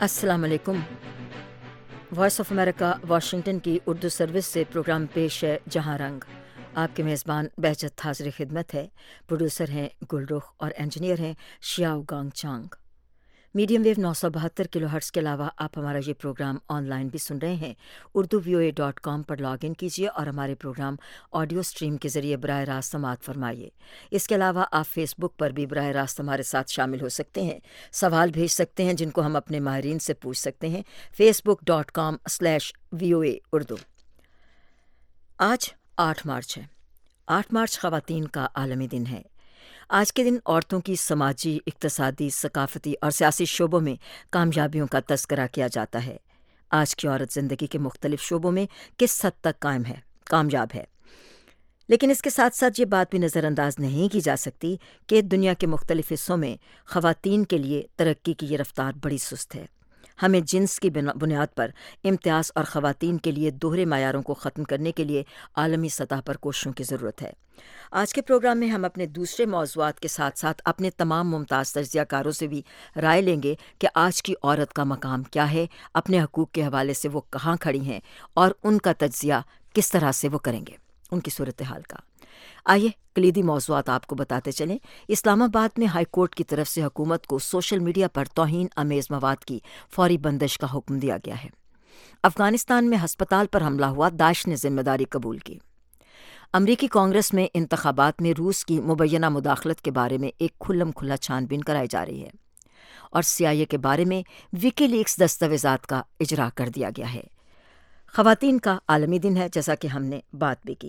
السلام علیکم۔ Voice of America Washington کی اردو سروس سے پروگرام پیش ہے جہاں رنگ۔ آپ کے میزبان بہجت حاضر خدمت ہے۔ پروڈیوسر ہیں گل رخ اور انجینئر ہیں Xiao Gang Chang. Medium wave 972 kilohertz کے علاوہ آپ ہمارا یہ پروگرام آن لائن بھی سن رہے ہیں۔ urduvoa.com پر لاگ ان کیجیے اور ہمارے پروگرام آڈیو سٹریم کے ذریعے براہ راست سماعت فرمائیے۔ اس کے علاوہ آپ فیس بک پر بھی براہ راست ہمارے ساتھ شامل ہو سکتے ہیں، سوال بھیج سکتے ہیں جن کو ہم اپنے ماہرین سے پوچھ سکتے ہیں۔ facebook.com/VOA اردو۔ آج 8 مارچ ہے۔ 8 مارچ خواتین کا عالمی دن ہے۔ آج کے دن عورتوں کی سماجی، اقتصادی، ثقافتی اور سیاسی شعبوں میں کامیابیوں کا تذکرہ کیا جاتا ہے۔ آج کی عورت زندگی کے مختلف شعبوں میں کس حد تک کامیاب ہے، لیکن اس کے ساتھ ساتھ یہ بات بھی نظر انداز نہیں کی جا سکتی کہ دنیا کے مختلف حصوں میں خواتین کے لیے ترقی کی یہ رفتار بڑی سست ہے۔ ہمیں جنس کی بنیاد پر امتیاز اور خواتین کے لیے دوہرے معیاروں کو ختم کرنے کے لیے عالمی سطح پر کوششوں کی ضرورت ہے۔ آج کے پروگرام میں ہم اپنے دوسرے موضوعات کے ساتھ ساتھ اپنے تمام ممتاز تجزیہ کاروں سے بھی رائے لیں گے کہ آج کی عورت کا مقام کیا ہے، اپنے حقوق کے حوالے سے وہ کہاں کھڑی ہیں اور ان کا تجزیہ کس طرح سے وہ کریں گے، ان کی صورتحال کا۔ آئیے کلیدی موضوعات آپ کو بتاتے چلیں۔ اسلام آباد میں ہائی کورٹ کی طرف سے حکومت کو سوشل میڈیا پر توہین آمیز مواد کی فوری بندش کا حکم دیا گیا ہے۔ افغانستان میں ہسپتال پر حملہ ہوا، داعش نے ذمہ داری قبول کی۔ امریکی کانگریس میں انتخابات میں روس کی مبینہ مداخلت کے بارے میں ایک کھلم کھلا چھان بین کرائی جا رہی ہے، اور CIA کے بارے میں وکی لیکس دستاویزات کا اجرا کر دیا گیا ہے۔ خواتین کا عالمی دن ہے، جیسا کہ ہم نے بات بھی کی۔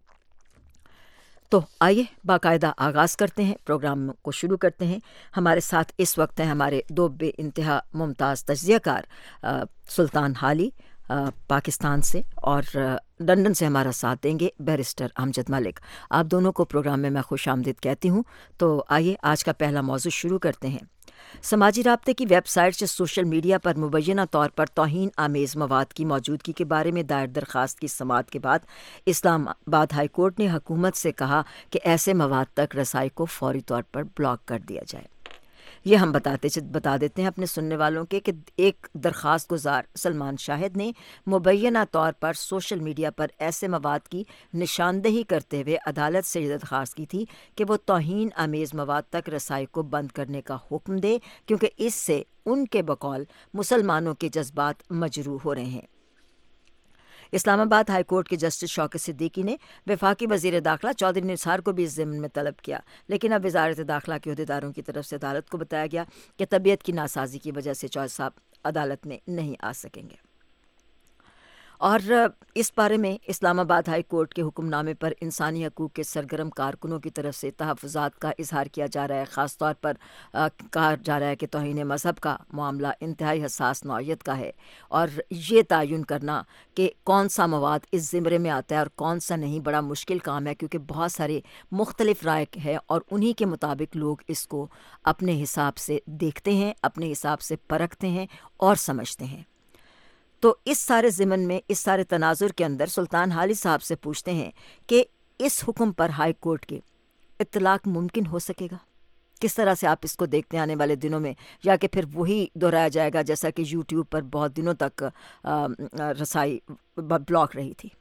تو آئیے باقاعدہ آغاز کرتے ہیں، پروگرام کو شروع کرتے ہیں۔ ہمارے ساتھ اس وقت ہیں ہمارے دو بے انتہا ممتاز تجزیہ کار، سلطان حالی پاکستان سے، اور لندن سے ہمارا ساتھ دیں گے بیرسٹر امجد ملک۔ آپ دونوں کو پروگرام میں خوش آمدید کہتی ہوں۔ تو آئیے آج کا پہلا موضوع شروع کرتے ہیں۔ سماجی رابطے کی ویب سائٹ سے سوشل میڈیا پر مبینہ طور پر توہین آمیز مواد کی موجودگی کے بارے میں دائر درخواست کی سماعت کے بعد اسلام آباد ہائی کورٹ نے حکومت سے کہا کہ ایسے مواد تک رسائی کو فوری طور پر بلاک کر دیا جائے۔ یہ ہم بتا دیتے ہیں اپنے سننے والوں کے کہ ایک درخواست گزار سلمان شاہد نے مبینہ طور پر سوشل میڈیا پر ایسے مواد کی نشاندہی کرتے ہوئے عدالت سے یہ درخواست کی تھی کہ وہ توہین آمیز مواد تک رسائی کو بند کرنے کا حکم دے، کیونکہ اس سے ان کے بقول مسلمانوں کے جذبات مجروح ہو رہے ہیں۔ اسلام آباد ہائی کورٹ کے جسٹس شوکت صدیقی نے وفاقی وزیر داخلہ چودھری نثار کو بھی اس ضمن میں طلب کیا، لیکن اب وزارت داخلہ کے عہدیداروں کی طرف سے عدالت کو بتایا گیا کہ طبیعت کی ناسازی کی وجہ سے چودھری صاحب عدالت میں نہیں آ سکیں گے۔ اور اس بارے میں اسلام آباد ہائی کورٹ کے حکم نامے پر انسانی حقوق کے سرگرم کارکنوں کی طرف سے تحفظات کا اظہار کیا جا رہا ہے۔ خاص طور پر کہا جا رہا ہے کہ توہین مذہب کا معاملہ انتہائی حساس نوعیت کا ہے، اور یہ تعین کرنا کہ کون سا مواد اس زمرے میں آتا ہے اور کون سا نہیں بڑا مشکل کام ہے، کیونکہ بہت سارے مختلف رائے ہے اور انہی کے مطابق لوگ اس کو اپنے حساب سے دیکھتے ہیں، اپنے حساب سے پرکھتے ہیں اور سمجھتے ہیں۔ تو اس سارے ضمن میں، اس سارے تناظر کے اندر سلطان حالی صاحب سے پوچھتے ہیں کہ اس حکم پر ہائی کورٹ کے اطلاق ممکن ہو سکے گا؟ کس طرح سے آپ اس کو دیکھتے ہیں آنے والے دنوں میں، یا کہ پھر وہی دہرایا جائے گا جیسا کہ یوٹیوب پر بہت دنوں تک رسائی بلاک رہی تھی؟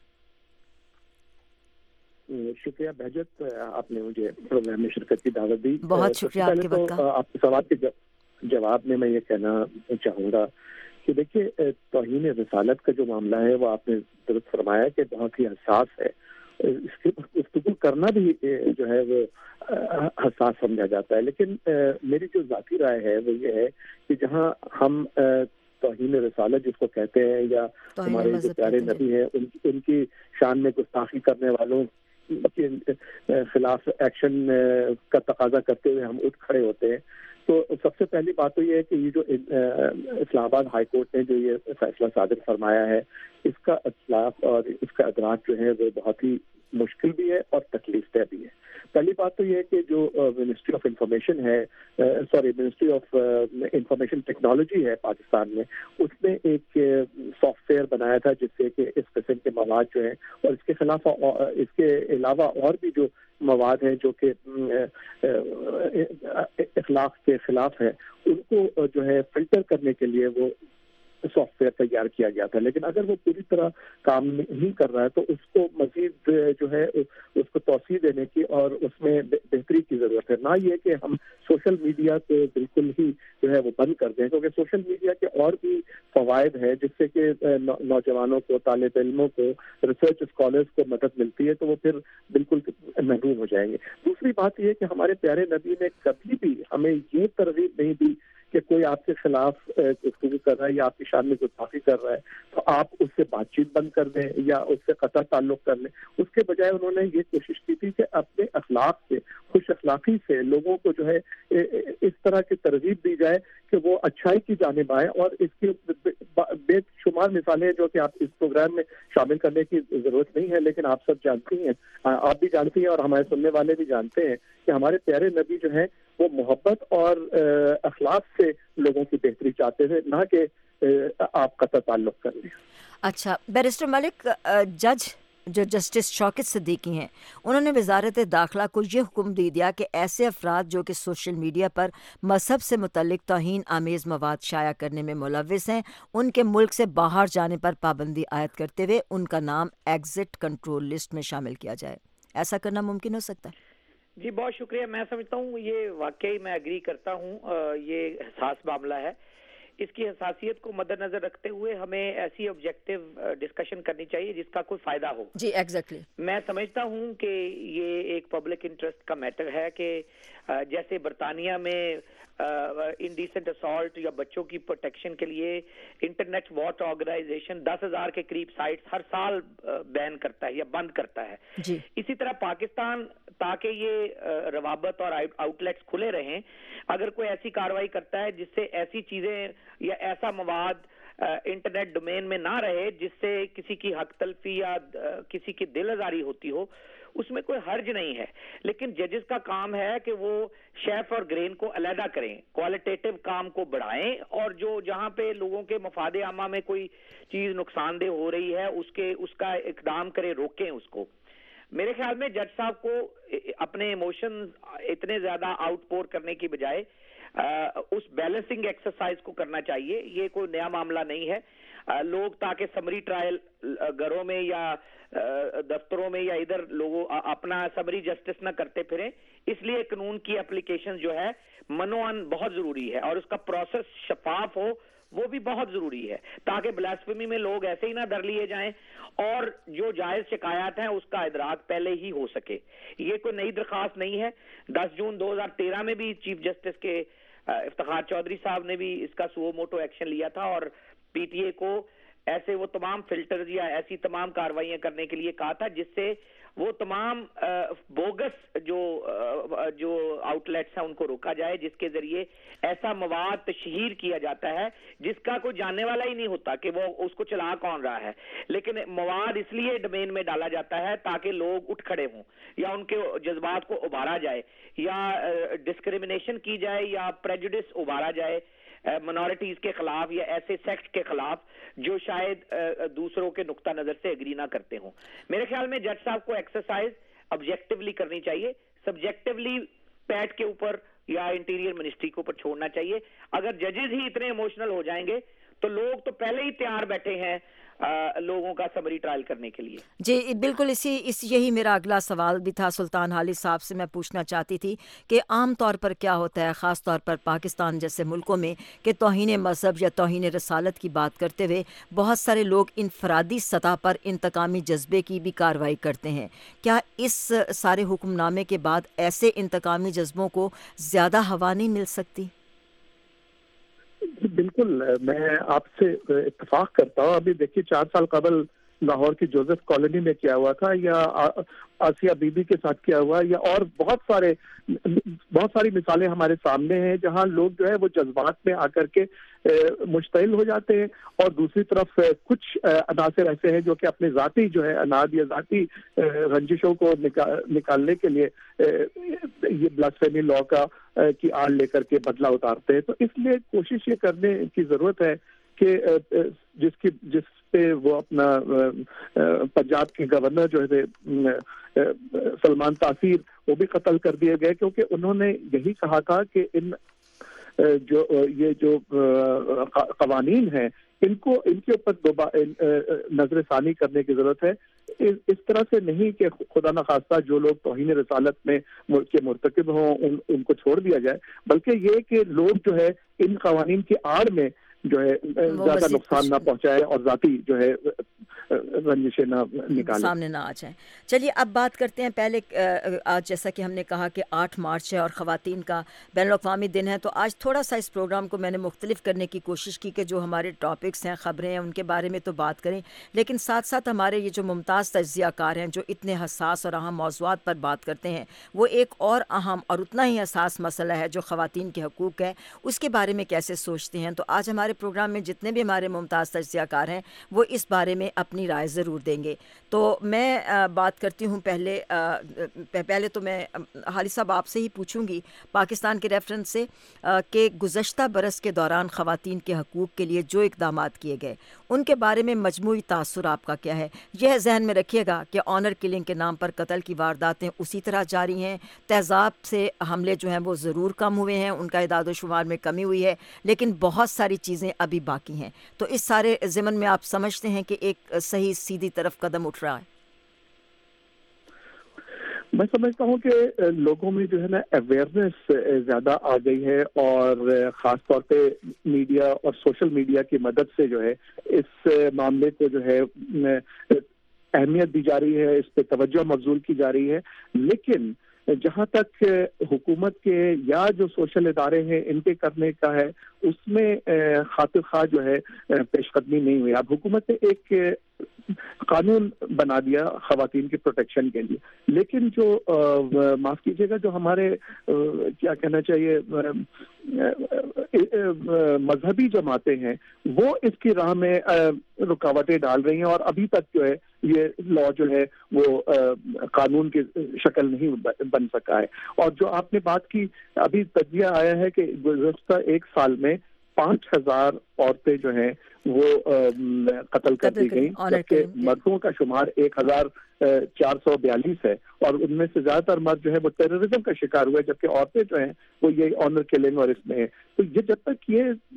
شکریہ بہجت، آپ نے مجھے پروگرام میں شرکت کی دعوت دی۔ بہت شکریہ آپ کے وقت کا۔ آپ کے سوال کے جواب میں یہ کہنا چاہوں گا کہ دیکھیے، توہین رسالت کا جو معاملہ ہے وہ آپ نے درست فرمایا کہ بہت ہی حساس ہے۔ اس کے گفتگو کرنا بھی جو ہے وہ حساس سمجھا جاتا ہے، لیکن میری جو ذاتی رائے ہے وہ یہ ہے کہ جہاں ہم توہین رسالت جس کو کہتے ہیں، یا ہمارے جو پیارے نبی ہیں ان کی شان میں گستاخی کرنے والوں کے خلاف ایکشن کا تقاضا کرتے ہوئے ہم اٹھ کھڑے ہوتے ہیں، تو سب سے پہلی بات تو یہ ہے کہ یہ جو اسلام آباد ہائی کورٹ نے جو یہ فیصلہ صادر فرمایا ہے، اس کا اطلاق اور اس کا ادراک جو ہے وہ بہت ہی مشکل بھی ہے اور تکلیف دہ بھی ہے۔ پہلی بات تو یہ ہے کہ جو منسٹری آف انفارمیشن ہے، منسٹری آف انفارمیشن ٹیکنالوجی ہے پاکستان میں، اس نے ایک سافٹ ویئر بنایا تھا جس سے کہ اس قسم کے مواد جو ہیں، اور اس کے خلاف اس کے علاوہ اور بھی جو مواد ہیں جو کہ اخلاق کے خلاف ہے، ان کو جو ہے فلٹر کرنے کے لیے وہ سافٹ ویئر تیار کیا گیا تھا. لیکن اگر وہ پوری طرح کام نہیں کر رہا ہے تو اس کو مزید جو ہے اس کو توسیع دینے کی اور اس میں بہتری کی ضرورت ہے. نہ یہ کہ ہم سوشل میڈیا کو بالکل ہی جو ہے وہ بند کر دیں, کیونکہ سوشل میڈیا کے اور بھی فوائد ہیں جس سے کہ نوجوانوں کو, طالب علموں کو, ریسرچ اسکالرس کو مدد ملتی ہے, تو وہ پھر بالکل محروم ہو جائیں گے. دوسری بات یہ کہ ہمارے پیارے نبی نے کبھی بھی ہمیں یہ ترغیب نہیں دی کہ کوئی آپ کے خلاف گفتگو کر رہا ہے یا آپ کی شان میں گستاخی کر رہا ہے تو آپ اس سے بات چیت بند کر دیں یا اس سے قطع تعلق کر لیں. اس کے بجائے انہوں نے یہ کوشش کی تھی کہ اپنے اخلاق سے, خوش اخلاقی سے لوگوں کو جو ہے اس طرح کی ترغیب دی جائے کہ وہ اچھائی کی جانب آئے. اور اس کی بے شمار مثالیں جو کہ آپ اس پروگرام میں شامل کرنے کی ضرورت نہیں ہے, لیکن آپ سب جانتی ہیں, آپ بھی جانتی ہیں اور ہمارے سننے والے بھی جانتے ہیں کہ ہمارے پیارے نبی جو ہیں وہ محبت اور اخلاق سے لوگوں کی بہتری چاہتے تھے, نہ کہ آپ قطع تعلق کر لیں. اچھا بیرسٹر ملک, جج جو جسٹس شوکت صدیقی ہیں, انہوں نے وزارت داخلہ کو یہ حکم دے دیا کہ ایسے افراد جو کہ سوشل میڈیا پر مذہب سے متعلق توہین آمیز مواد شائع کرنے میں ملوث ہیں, ان کے ملک سے باہر جانے پر پابندی عائد کرتے ہوئے ان کا نام ایگزٹ کنٹرول لسٹ میں شامل کیا جائے. ایسا کرنا ممکن ہو سکتا ہے؟ جی بہت شکریہ. میں سمجھتا ہوں یہ واقعی میں اگری کرتا ہوں, یہ حساس معاملہ ہے. اس کی حساسیت کو مد نظر رکھتے ہوئے ہمیں ایسی آبجیکٹیو ڈسکشن کرنی چاہیے جس کا کوئی فائدہ ہو. جی ایگزیکٹلی. میں سمجھتا ہوں کہ یہ ایک پبلک انٹرسٹ کا میٹر ہے کہ جیسے برطانیہ میں انڈیسنٹ اسالٹ یا بچوں کی پروٹیکشن کے لیے انٹرنیٹ واچ آرگنائزیشن 10,000 کے قریب سائٹس ہر سال بین کرتا ہے یا بند کرتا ہے. جی. اسی طرح پاکستان تاکہ یہ روابط اور آؤٹ لیٹس کھلے رہیں, اگر کوئی ایسی کارروائی کرتا ہے جس سے ایسی چیزیں یا ایسا مواد انٹرنیٹ ڈومین میں نہ رہے جس سے کسی کی حق تلفی یا کسی کی دل آزاری ہوتی ہو, اس میں کوئی حرج نہیں ہے. لیکن ججز کا کام ہے کہ وہ شیف اور گرین کو علیحدہ کریں, کوالٹیٹیو کام کو بڑھائیں, اور جو جہاں پہ لوگوں کے مفاد عامہ میں کوئی چیز نقصان دہ ہو رہی ہے اس کا اقدام کریں, روکیں اس کو. میرے خیال میں جج صاحب کو اپنے ایموشن اتنے زیادہ آؤٹ پور کرنے کی بجائے اس بیلنسنگ ایکسرسائز کو کرنا چاہیے. یہ کوئی نیا معاملہ نہیں ہے. لوگ تاکہ سمری ٹرائل گھروں میں یا دفتروں میں یا ادھر لوگوں اپنا سمری جسٹس نہ کرتے پھریں, اس لیے قانون کی اپلیکیشن جو ہے منوان بہت ضروری ہے, اور اس کا پروسیس شفاف ہو وہ بھی بہت ضروری ہے, تاکہ بلاسفیمی میں لوگ ایسے ہی نہ در لیے جائیں اور جو جائز شکایات ہیں اس کا ادراک پہلے ہی ہو سکے. یہ کوئی نئی درخواست نہیں ہے. 10 جون 2013 میں بھی چیف جسٹس کے افتخار چودھری صاحب نے بھی اس کا سو موٹو ایکشن لیا تھا اور پی ٹی اے کو ایسے وہ تمام فلٹرز یا ایسی تمام کارروائیاں کرنے کے لیے کہا تھا جس سے وہ تمام بوگس جو آؤٹ لیٹس ہیں ان کو روکا جائے, جس کے ذریعے ایسا مواد تشہیر کیا جاتا ہے جس کا کوئی جاننے والا ہی نہیں ہوتا کہ وہ اس کو چلا کون رہا ہے, لیکن مواد اس لیے ڈومین میں ڈالا جاتا ہے تاکہ لوگ اٹھ کھڑے ہوں یا ان کے جذبات کو ابھارا جائے یا ڈسکریمنیشن کی جائے یا پریجوڈس ابھارا جائے منارٹیز کے خلاف یا ایسے سیکٹ کے خلاف جو شاید دوسروں کے نقطہ نظر سے اگری نہ کرتے ہوں. میرے خیال میں جج صاحب کو ایکسرسائز آبجیکٹیولی کرنی چاہیے, سبجیکٹیولی پیٹ کے اوپر یا انٹیریئر منسٹری کے اوپر چھوڑنا چاہیے. اگر ججز ہی اتنے ایموشنل ہو جائیں گے تو لوگ تو پہلے ہی تیار بیٹھے ہیں لوگوں کا سمری ٹرائل کرنے کے لیے. جی بالکل, یہی میرا اگلا سوال بھی تھا. سلطان حالی صاحب سے میں پوچھنا چاہتی تھی کہ عام طور پر کیا ہوتا ہے, خاص طور پر پاکستان جیسے ملکوں میں, کہ توہین مذہب یا توہین رسالت کی بات کرتے ہوئے بہت سارے لوگ انفرادی سطح پر انتقامی جذبے کی بھی کارروائی کرتے ہیں. کیا اس سارے حکم نامے کے بعد ایسے انتقامی جذبوں کو زیادہ ہوا نہیں مل سکتی؟ بالکل, میں آپ سے اتفاق کرتا ہوں. ابھی دیکھیے 4 سال قبل لاہور کی جوزف کالونی میں کیا ہوا تھا, یا آسیہ بی بی کے ساتھ کیا ہوا, یا اور بہت ساری مثالیں ہمارے سامنے ہیں جہاں لوگ جو ہے وہ جذبات میں آ کر کے مشتعل ہو جاتے ہیں, اور دوسری طرف کچھ عناصر ایسے ہیں جو کہ اپنے ذاتی جو ہے اناد یا ذاتی رنجشوں کو نکالنے کے لیے یہ بلاسفیمی لا کی آڑ لے کر کے بدلہ اتارتے ہیں. تو اس لیے کوشش یہ کرنے کی ضرورت ہے کہ جس پہ وہ اپنا پنجاب کے گورنر جو ہے سلمان تاثیر, وہ بھی قتل کر دیے گئے, کیونکہ انہوں نے یہی کہا تھا کہ ان جو قوانین ہیں ان کے اوپر نظر ثانی کرنے کی ضرورت ہے. اس طرح سے نہیں کہ خدا نخواستہ جو لوگ توہین رسالت میں کے مرتکب ہوں ان کو چھوڑ دیا جائے، بلکہ یہ کہ لوگ جو ہے ان قوانین کی آڑ میں جو ہے زیادہ نقصان نہ پہنچائے اور ذاتی جو ہے رنجشیں نہ نکالیں، سامنے نہ آ جائیں. چلیے اب بات کرتے ہیں. پہلے آج جیسا کہ ہم نے کہا کہ 8 مارچ ہے اور خواتین کا بین الاقوامی دن ہے، تو آج تھوڑا سا اس پروگرام کو میں نے مختلف کرنے کی کوشش کی کہ جو ہمارے ٹاپکس ہیں، خبریں ہیں، ان کے بارے میں تو بات کریں، لیکن ساتھ ساتھ ہمارے یہ جو ممتاز تجزیہ کار ہیں جو اتنے حساس اور اہم موضوعات پر بات کرتے ہیں، وہ ایک اور اہم اور اتنا ہی حساس مسئلہ ہے جو خواتین کے حقوق ہے، اس کے بارے میں کیسے سوچتے ہیں. تو آج ہمارے پروگرام میں جتنے بھی ہمارے ممتاز تجزیہ کار ہیں وہ اس بارے میں اپنی رائے ضرور دیں گے. تو میں بات کرتی ہوں پہلے تو میں حالی صاحب آپ سے ہی پوچھوں گی پاکستان کے ریفرنس سے کہ گزشتہ برس کے دوران خواتین کے حقوق کے لیے جو اقدامات کیے گئے ان کے بارے میں مجموعی تاثر آپ کا کیا ہے. یہ ذہن میں رکھیے گا کہ آنر کلنگ کے نام پر قتل کی وارداتیں اسی طرح جاری ہیں، تیزاب سے حملے جو ہیں وہ ضرور کم ہوئے ہیں، ان کا اعداد و شمار میں کمی ہوئی ہے، لیکن بہت ساری چیزیں ابھی باقی ہیں. تو اس سارے ضمن میں آپ سمجھتے ہیں کہ ایک صحیح سیدھی طرف قدم اٹھ رہا ہے؟ میں سمجھتا ہوں کہ لوگوں میں جو ہے نا اویئرنیس زیادہ آ گئی ہے، اور خاص طور پہ میڈیا اور سوشل میڈیا کی مدد سے جو ہے اس معاملے کو جو ہے اہمیت دی جا رہی ہے، اس پہ توجہ مبذول کی جا رہی ہے. لیکن جہاں تک حکومت کے یا جو سوشل ادارے ہیں ان کے کرنے کا ہے، اس میں خاطر خواہ جو ہے پیش قدمی نہیں ہوئی. اب حکومت نے ایک قانون بنا دیا خواتین کی پروٹیکشن کے لیے، لیکن جو معاف کیجیے گا جو ہمارے کیا کہنا چاہیے مذہبی جماعتیں ہیں وہ اس کی راہ میں رکاوٹیں ڈال رہی ہیں، اور ابھی تک جو ہے یہ لا جو ہے وہ قانون کی شکل نہیں بن سکا ہے. اور جو آپ نے بات کی، ابھی تجزیہ آیا ہے کہ گزشتہ 1 سال میں 5000 عورتیں جو ہیں وہ قتل کر دی گئیں، جبکہ مردوں کا شمار 1442 ہے، اور ان میں سے زیادہ تر مرد جو ہے وہ ٹیررزم کا شکار ہوئے، جبکہ عورتیں جو ہیں وہ یہ آنر کلنگ اور اس میں ہیں. تو یہ جب تک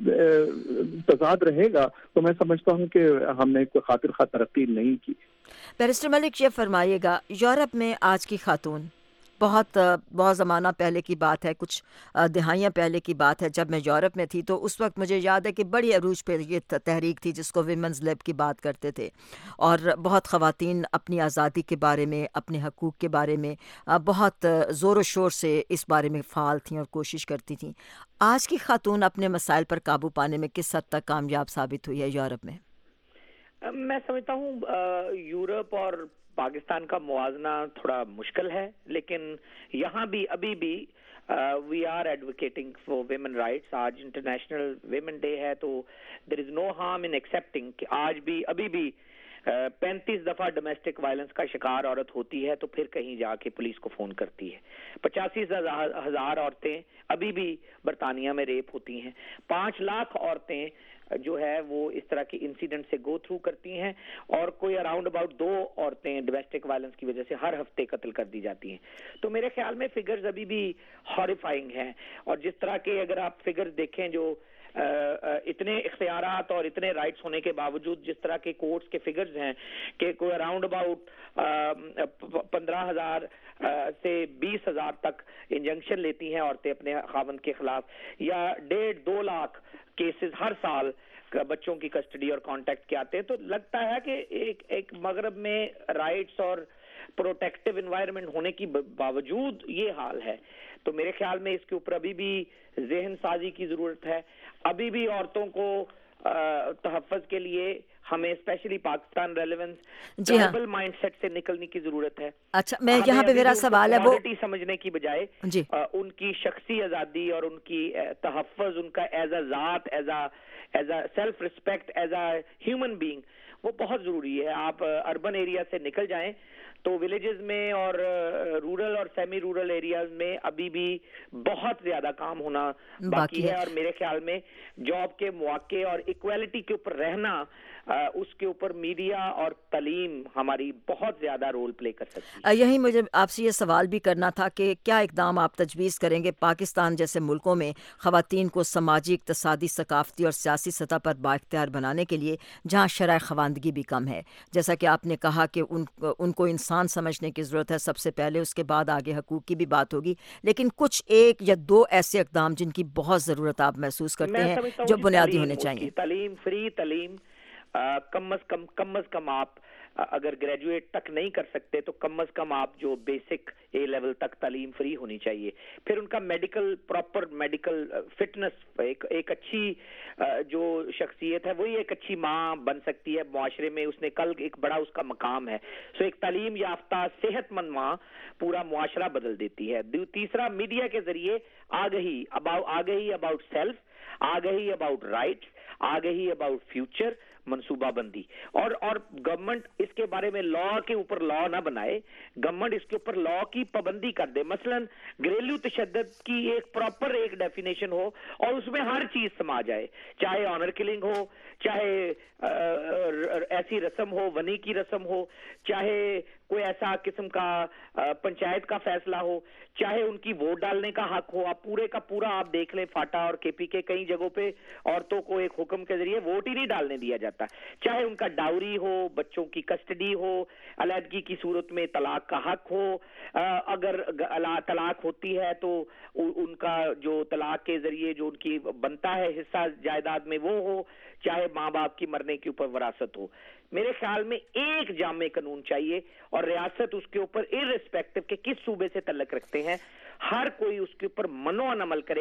یہ تضاد رہے گا تو میں سمجھتا ہوں کہ ہم نے کوئی خاطر خواہ ترقی نہیں کی. بیرسٹر ملک یہ فرمائیے گا، یورپ میں آج کی خاتون بہت زمانہ پہلے کی بات ہے، کچھ دہائیاں پہلے کی بات ہے، جب میں یورپ میں تھی تو اس وقت مجھے یاد ہے کہ بڑی عروج پہ یہ تحریک تھی جس کو ویمنز لیب کی بات کرتے تھے، اور بہت خواتین اپنی آزادی کے بارے میں، اپنے حقوق کے بارے میں بہت زور و شور سے اس بارے میں فعال تھیں اور کوشش کرتی تھیں. آج کی خاتون اپنے مسائل پر قابو پانے میں کس حد تک کامیاب ثابت ہوئی ہے یورپ میں؟ میں سمجھتا ہوں یورپ اور پاکستان کا موازنہ تھوڑا مشکل ہے، لیکن یہاں بھی ابھی بھی we are advocating for women rights. آج انٹرنیشنل ویمن ڈے ہے، تو دیر از نو ہارم ان ایکسیپٹنگ کہ آج بھی ابھی بھی 35 دفعہ ڈومیسٹک وائلنس کا شکار عورت ہوتی ہے تو پھر کہیں جا کے پولیس کو فون کرتی ہے. 85,000 عورتیں ابھی بھی برطانیہ میں ریپ ہوتی ہیں. 5 لاکھ عورتیں جو ہے وہ اس طرح کے انسیڈنٹ سے گو تھرو کرتی ہیں، اور کوئی اراؤنڈ اباؤٹ 2 عورتیں ڈومیسٹک وائلنس کی وجہ سے ہر ہفتے قتل کر دی جاتی ہیں. تو میرے خیال میں فگرز ابھی بھی ہاریفائنگ ہیں، اور جس طرح کے اگر آپ فگرز دیکھیں جو اتنے اختیارات اور اتنے رائٹس ہونے کے باوجود جس طرح کے کورٹس کے فگرز ہیں کہ کوئی اراؤنڈ اباؤٹ 15,000 سے 20,000 تک انجنکشن لیتی ہیں عورتیں اپنے خاوند کے خلاف، یا 1.5-2 لاکھ کیسز ہر سال بچوں کی کسٹڈی اور کانٹیکٹ کے آتے ہیں، تو لگتا ہے کہ ایک مغرب میں رائٹس اور پروٹیکٹیو انوائرمنٹ ہونے کی باوجود یہ حال ہے. تو میرے خیال میں اس کے اوپر ابھی بھی ذہن سازی کی ضرورت ہے. ابھی بھی عورتوں کو تحفظ کے لیے ہمیں especially Pakistan relevance tribal mindset سے نکلنے کی ضرورت ہے. اچھا، میں یہاں پہ میرا سوال ہے وہ سمجھنے کی بجائے ان کی شخصی آزادی اور ان کی تحفظ، ان کا ایز اے ذات، as a self respect, as a human being, وہ بہت ضروری ہے. آپ اربن ایریا سے نکل جائیں تو ولیجز میں اور رورل اور سیمی رورل ایریاز میں ابھی بھی بہت زیادہ کام ہونا باقی ہے. اور میرے خیال میں جاب کے مواقع اور ایکویلٹی کے اوپر رہنا اس کے اوپر میڈیا اور تعلیم ہماری بہت زیادہ رول پلے کر سکتی ہے۔ یہی مجھے آپ سے یہ سوال بھی کرنا تھا کہ کیا اقدام آپ تجویز کریں گے پاکستان جیسے ملکوں میں خواتین کو سماجی، اقتصادی، ثقافتی اور سیاسی سطح پر بااختیار بنانے کے لیے، جہاں شرح خواندگی بھی کم ہے؟ جیسا کہ آپ نے کہا کہ ان کو انسان سمجھنے کی ضرورت ہے سب سے پہلے، اس کے بعد آگے حقوق کی بھی بات ہوگی، لیکن کچھ ایک یا دو ایسے اقدام جن کی بہت ضرورت آپ محسوس کرتے میں ہیں سمجھتا ہوں جو جی بنیادی ہونے تعلیم، اس چاہیے۔ کی تعلیم، فری تعلیم، کم از کم آپ اگر گریجویٹ تک نہیں کر سکتے تو کم از کم آپ جو بیسک اے لیول تک تعلیم فری ہونی چاہیے۔ پھر ان کا میڈیکل، پراپر میڈیکل فٹنس، ایک اچھی جو شخصیت ہے وہی ایک اچھی ماں بن سکتی ہے معاشرے میں، اس نے کل ایک بڑا اس کا مقام ہے۔ سو ایک تعلیم یافتہ صحت مند ماں پورا معاشرہ بدل دیتی ہے۔ تیسرا، میڈیا کے ذریعے آگہی اباؤٹ سیلف، آگہی اباؤٹ رائٹس، آگہی اباؤٹ فیوچر، منصوبہ بندی، اور گورنمنٹ اس کے بارے میں لا کے اوپر لا نہ بنائے، گورنمنٹ اس کے اوپر لا کی پابندی کر دے۔ مثلا گھریلو تشدد کی ایک پراپر ایک ڈیفینیشن ہو اور اس میں ہر چیز سما جائے، چاہے آنر کلنگ ہو، چاہے ایسی رسم ہو، ونی کی رسم ہو، چاہے کوئی ایسا قسم کا پنچایت کا فیصلہ ہو، چاہے ان کی ووٹ ڈالنے کا حق ہو۔ آپ پورے کا پورا آپ دیکھ لیں فاٹا اور کے پی کے کئی جگہوں پہ عورتوں کو ایک حکم کے ذریعے ووٹ ہی نہیں ڈالنے دیا جاتا، چاہے ان کا ڈاوری ہو، بچوں کی کسٹڈی ہو، علیحدگی کی صورت میں طلاق کا حق ہو، اگر طلاق ہوتی ہے تو ان کا جو طلاق کے ذریعے جو ان کی بنتا ہے حصہ جائیداد میں وہ ہو، چاہے ماں باپ کی مرنے کے اوپر وراثت ہو۔ میرے خیال میں ایک جامع قانون چاہیے، اور ریاست اس کے اوپر ارسپیکٹو کہ کس صوبے سے تعلق رکھتے ہیں، ہر کوئی اس کے اوپر منوان عمل کرے۔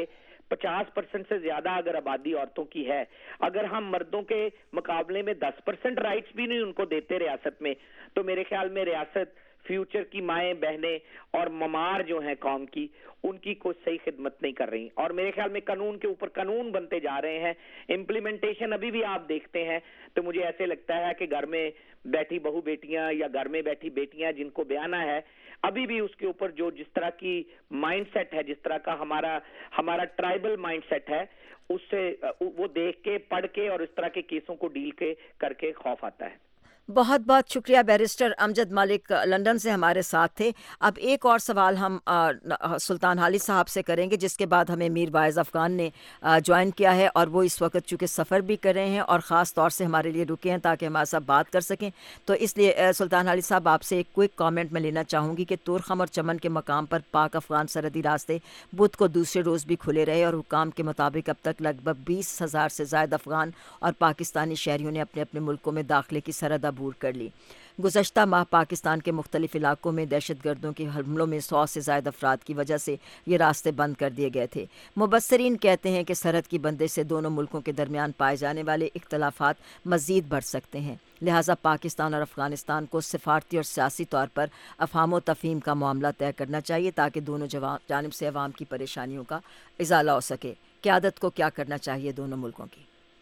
50% سے زیادہ اگر آبادی عورتوں کی ہے، اگر ہم مردوں کے مقابلے میں 10% رائٹس بھی نہیں ان کو دیتے ریاست میں، تو میرے خیال میں ریاست فیوچر کی مائیں بہنیں اور ممار جو ہیں قوم کی، ان کی کوئی صحیح خدمت نہیں کر رہی، اور میرے خیال میں قانون کے اوپر قانون بنتے جا رہے ہیں، امپلیمنٹیشن ابھی بھی آپ دیکھتے ہیں تو مجھے ایسے لگتا ہے کہ گھر میں بیٹھی بہو بیٹیاں یا گھر میں بیٹھی بیٹیاں جن کو بیانہ ہے، ابھی بھی اس کے اوپر جو جس طرح کی مائنڈ سیٹ ہے، جس طرح کا ہمارا ٹرائبل مائنڈ سیٹ ہے، اس سے وہ دیکھ کے پڑھ کے اور اس طرح کے کیسوں کو ڈیل کر کے خوف آتا ہے۔ بہت بہت شکریہ بیرسٹر امجد ملک لندن سے ہمارے ساتھ تھے۔ اب ایک اور سوال ہم سلطان حالی صاحب سے کریں گے، جس کے بعد ہمیں میر واعظ افغان نے جوائن کیا ہے، اور وہ اس وقت چونکہ سفر بھی کر رہے ہیں اور خاص طور سے ہمارے لیے رکے ہیں تاکہ ہمارے ساتھ بات کر سکیں، تو اس لیے سلطان حالی صاحب آپ سے ایک کوئک کامنٹ میں لینا چاہوں گی کہ طورخم اور چمن کے مقام پر پاک افغان سرحدی راستے بدھ کو دوسرے روز بھی کھلے رہے، اور حکام کے مطابق اب تک لگ بھگ 20,000 سے زائد افغان اور پاکستانی شہریوں نے اپنے اپنے ملکوں میں داخلے کی سرحد عبور کر لی۔ گزشتہ ماہ پاکستان کے مختلف علاقوں میں دہشت گردوں کے حملوں میں 100 سے زائد افراد کی وجہ سے یہ راستے بند کر دیے گئے تھے۔ مبصرین کہتے ہیں کہ سرحد کی بندش سے دونوں ملکوں کے درمیان پائے جانے والے اختلافات مزید بڑھ سکتے ہیں، لہٰذا پاکستان اور افغانستان کو سفارتی اور سیاسی طور پر افہام و تفہیم کا معاملہ طے کرنا چاہیے تاکہ دونوں جانب سے عوام کی پریشانیوں کا ازالہ ہو سکے۔ قیادت کو کیا کرنا چاہیے دونوں ملکوں کی؟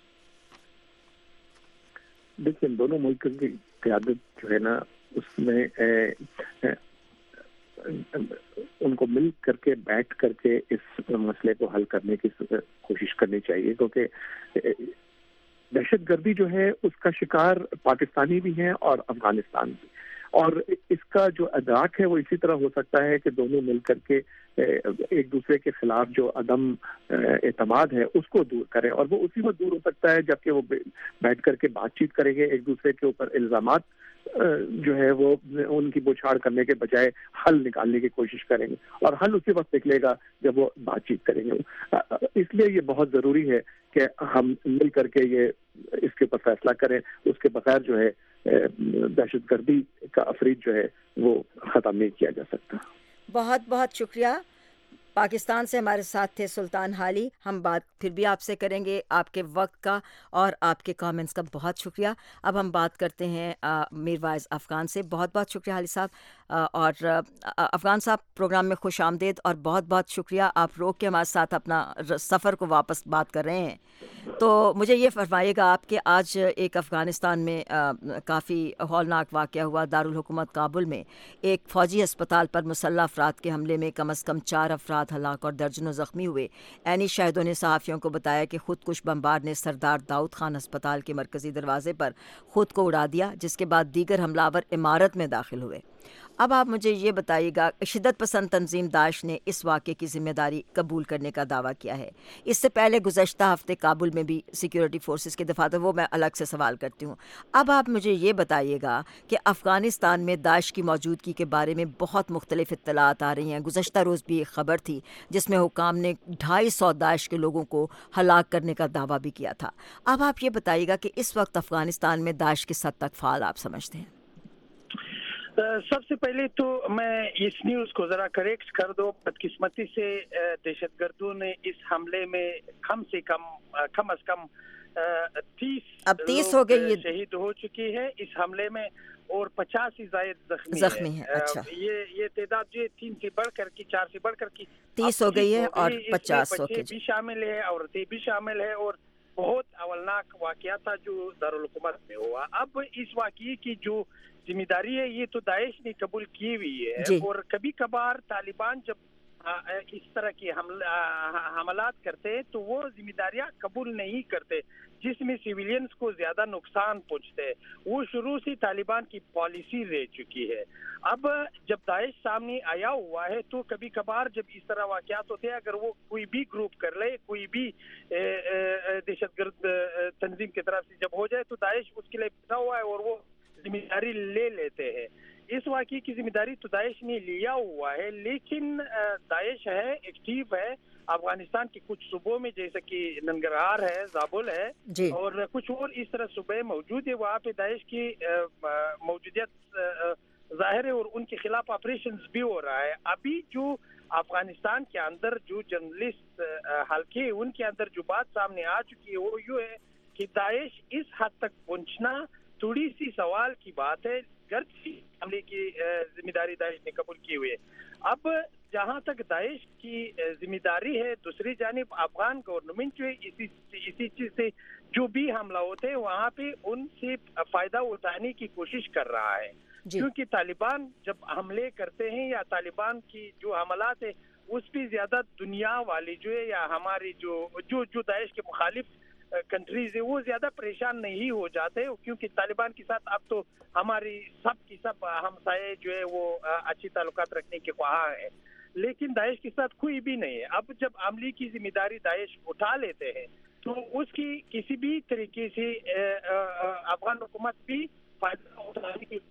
دیکھیں، دونوں ملکوں کی قیادت جو ہے نا، اس میں ان کو مل کر کے بیٹھ کر کے اس مسئلے کو حل کرنے کی کوشش کرنی چاہیے، کیونکہ دہشت گردی جو ہے اس کا شکار پاکستانی بھی ہیں اور افغانستان بھی، اور اس کا جو ادراک ہے وہ اسی طرح ہو سکتا ہے کہ دونوں مل کر کے ایک دوسرے کے خلاف جو عدم اعتماد ہے اس کو دور کریں، اور وہ اسی وقت دور ہو سکتا ہے جبکہ وہ بیٹھ کر کے بات چیت کریں گے، ایک دوسرے کے اوپر الزامات جو ہے وہ ان کی بوچھاڑ کرنے کے بجائے حل نکالنے کی کوشش کریں گے، اور حل اسی وقت نکلے گا جب وہ بات چیت کریں گے۔ اس لیے یہ بہت ضروری ہے کہ ہم مل کر کے یہ اس کے اوپر فیصلہ کریں، اس کے بغیر جو ہے دہشت گردی کا افریج جو ہے وہ ختم نہیں کیا جا سکتا۔ بہت بہت شکریہ۔ پاکستان سے ہمارے ساتھ تھے سلطان حالی، ہم بات پھر بھی آپ سے کریں گے۔ آپ کے وقت کا اور آپ کے کامنٹس کا بہت شکریہ۔ اب ہم بات کرتے ہیں میر واعظ افغان سے۔ بہت بہت شکریہ حالی صاحب، اور افغان صاحب پروگرام میں خوش آمدید اور بہت بہت شکریہ، آپ روک کے ہمارے ساتھ اپنا سفر کو واپس بات کر رہے ہیں. تو مجھے یہ فرمائیے گا آپ کہ آج ایک افغانستان میں کافی ہولناک واقعہ ہوا. دارالحکومت کابل میں ایک فوجی اسپتال پر مسلح افراد کے حملے میں کم از کم 4 افراد ہلاک اور درجنوں زخمی ہوئے. عینی شاہدوں نے صحافیوں کو بتایا کہ خودکش بمبار نے سردار داؤد خان اسپتال کے مرکزی دروازے پر خود کو اڑا دیا، جس کے بعد دیگر حملہ عمارت میں داخل ہوئے. اب آپ مجھے یہ بتائیے گا، شدت پسند تنظیم داعش نے اس واقعے کی ذمہ داری قبول کرنے کا دعویٰ کیا ہے. اس سے پہلے گزشتہ ہفتے کابل میں بھی سیکیورٹی فورسز کے دفاتر، وہ میں الگ سے سوال کرتی ہوں. اب آپ مجھے یہ بتائیے گا کہ افغانستان میں داعش کی موجودگی کے بارے میں بہت مختلف اطلاعات آ رہی ہیں. گزشتہ روز بھی ایک خبر تھی جس میں حکام نے 250 داعش کے لوگوں کو ہلاک کرنے کا دعویٰ بھی کیا تھا. اب آپ یہ بتائیے گا کہ اس وقت افغانستان میں داعش کس حد تک فعال آپ سمجھتے ہیں؟ سب سے پہلے تو میں اس نیوز کو ذرا کریکٹ کر دو. بدقسمتی سے دہشت گردوں نے اس حملے میں کم از کم 30 ہو گئی شہید ہو چکی ہے اس حملے میں، اور 50 سے زائد زخمی ہے. اچھا، یہ تعداد جو 3 سے بڑھ کر کی 4 سے بڑھ کر کی 30 ہو گئی ہے اور 50 بچے بھی شامل ہے، عورتیں بھی شامل ہے، اور بہت اولناک واقعہ تھا جو دارالحکومت میں ہوا. اب اس واقعے کی جو ذمہ داری ہے یہ تو داعش نے قبول کی ہوئی ہے، اور کبھی کبھار طالبان جب اس طرح کے حملات کرتے ہیں تو وہ ذمہ داریاں قبول نہیں کرتے جس میں سیویلینز کو زیادہ نقصان پہنچتے. وہ شروع سے طالبان کی پالیسی رہ چکی ہے. اب جب داعش سامنے آیا ہوا ہے تو کبھی کبھار جب اس طرح واقعات ہوتے ہیں، اگر وہ کوئی بھی گروپ کر لے، کوئی بھی دہشت گرد تنظیم کی طرف سے جب ہو جائے تو داعش اس کے لیے بنا ہوا ہے اور وہ ذمہ داری لے لیتے ہیں. اس واقعے کی ذمہ داری تو داعش نے لیا ہوا ہے، لیکن داعش ہے ایکٹیو ہے افغانستان کے کچھ صوبوں میں، جیسے کہ ننگرہار ہے، زابل ہے، اور کچھ اور اس طرح صوبے موجود ہے. وہاں پہ داعش کی موجودیت ظاہر ہے اور ان کے خلاف آپریشنز بھی ہو رہا ہے. ابھی جو افغانستان کے اندر جو جرنلسٹ حلقے ان کے اندر جو بات سامنے آ چکی ہے وہ یہ ہے کہ داعش اس حد تک پہنچنا تھوڑی سی سوال کی بات ہے، گرچہ حملے کی ذمہ داری داعش نے قبول کی ہوئی ہے. اب جہاں تک داعش کی ذمہ داری ہے، دوسری جانب افغان گورنمنٹ جو اسی چیز سے جو بھی حملہ ہوتے ہیں وہاں پہ ان سے فائدہ اٹھانے کی کوشش کر رہا ہے. کیونکہ طالبان جب حملے کرتے ہیں یا طالبان کی جو حملات ہے اس پہ زیادہ دنیا والی جو ہے یا ہماری جو داعش کے مخالف کنٹریز ہے وہ زیادہ پریشان نہیں ہو جاتے، کیونکہ طالبان کے ساتھ اب تو ہماری سب کی سب ہمسائے جو ہے وہ اچھی تعلقات رکھنے کے خواہاں ہیں، لیکن داعش کے ساتھ کوئی بھی نہیں ہے. اب جب عملی کی ذمہ داری داعش اٹھا لیتے ہیں تو اس کی کسی بھی طریقے سے افغان حکومت بھی فائدہ اٹھانے کی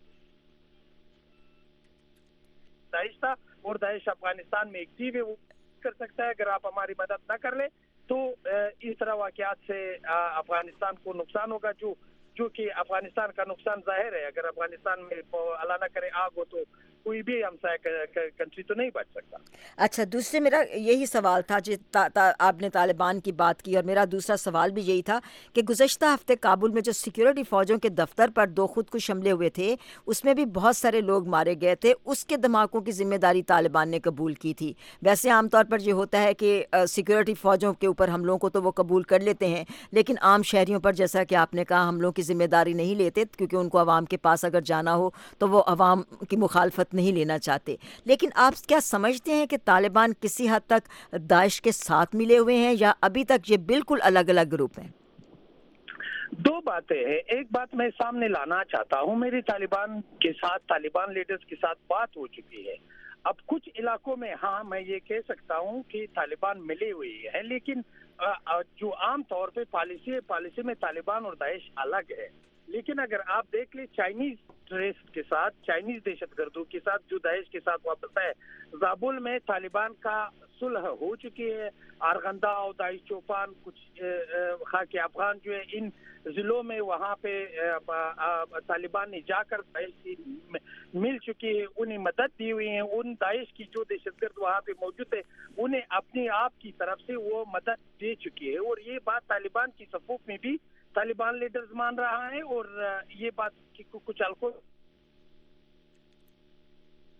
داعش تھا، اور داعش افغانستان میں ایکٹیو ہے، وہ کر سکتا ہے. اگر آپ ہماری مدد نہ کر لیں تو اس طرح واقعات سے افغانستان کو نقصان ہوگا، جو کہ افغانستان کا نقصان ظاہر ہے. اگر افغانستان میں اللہ نہ کرے آگ ہو تو کوئی بھی ہمسایہ کنٹری تو نہیں بچ سکتا. اچھا، دوسرے میرا یہی سوال تھا آپ نے طالبان کی بات کی، اور میرا دوسرا سوال بھی یہی تھا کہ گزشتہ ہفتے کابل میں جو سیکیورٹی فوجوں کے دفتر پر 2 خودکش حملے ہوئے تھے اس میں بھی بہت سارے لوگ مارے گئے تھے، اس کے دھماکوں کی ذمہ داری طالبان نے قبول کی تھی. ویسے عام طور پر یہ ہوتا ہے کہ سیکیورٹی فوجوں کے اوپر حملوں کو تو وہ قبول کر لیتے ہیں، لیکن عام شہریوں پر جیسا کہ آپ نے کہا حملوں کی ذمہ داری نہیں لیتے، کیونکہ ان کو عوام کے پاس اگر جانا ہو تو وہ عوام کی مخالفت نہیں لینا چاہتے. لیکن آپ کیا سمجھتے ہیں کہ طالبان کسی حد تک داعش کے ساتھ ملے ہوئے ہیں یا ابھی تک یہ بالکل الگ الگ گروپ ہیں؟ 2 باتیں ہیں. ایک بات میں سامنے لانا چاہتا ہوں، میری طالبان لیڈرز کے ساتھ بات ہو چکی ہے. اب کچھ علاقوں میں میں یہ کہہ سکتا ہوں کہ طالبان ملے ہوئی ہے، لیکن جو عام طور پہ پالیسی میں طالبان اور داعش الگ ہے. لیکن اگر آپ دیکھ لیں چائنیز ٹیررسٹ کے ساتھ، چائنیز دہشت گردوں کے ساتھ جو داعش کے ساتھ واپس ہے، زابل میں طالبان کا صلح ہو چکی ہے. آرغندہ اور داعش چوپان کچھ خاک افغان جو ہے ان ضلعوں میں وہاں پہ طالبان نے جا کر داعش سے مل چکی ہے، انہیں مدد دی ہوئی ہے. ان داعش کی جو دہشت گرد وہاں پہ موجود ہے انہیں اپنے آپ کی طرف سے وہ مدد دے چکی ہے، اور یہ بات طالبان کی صفوف میں بھی طالبان لیڈرز مان رہا ہے، اور یہ بات کچھ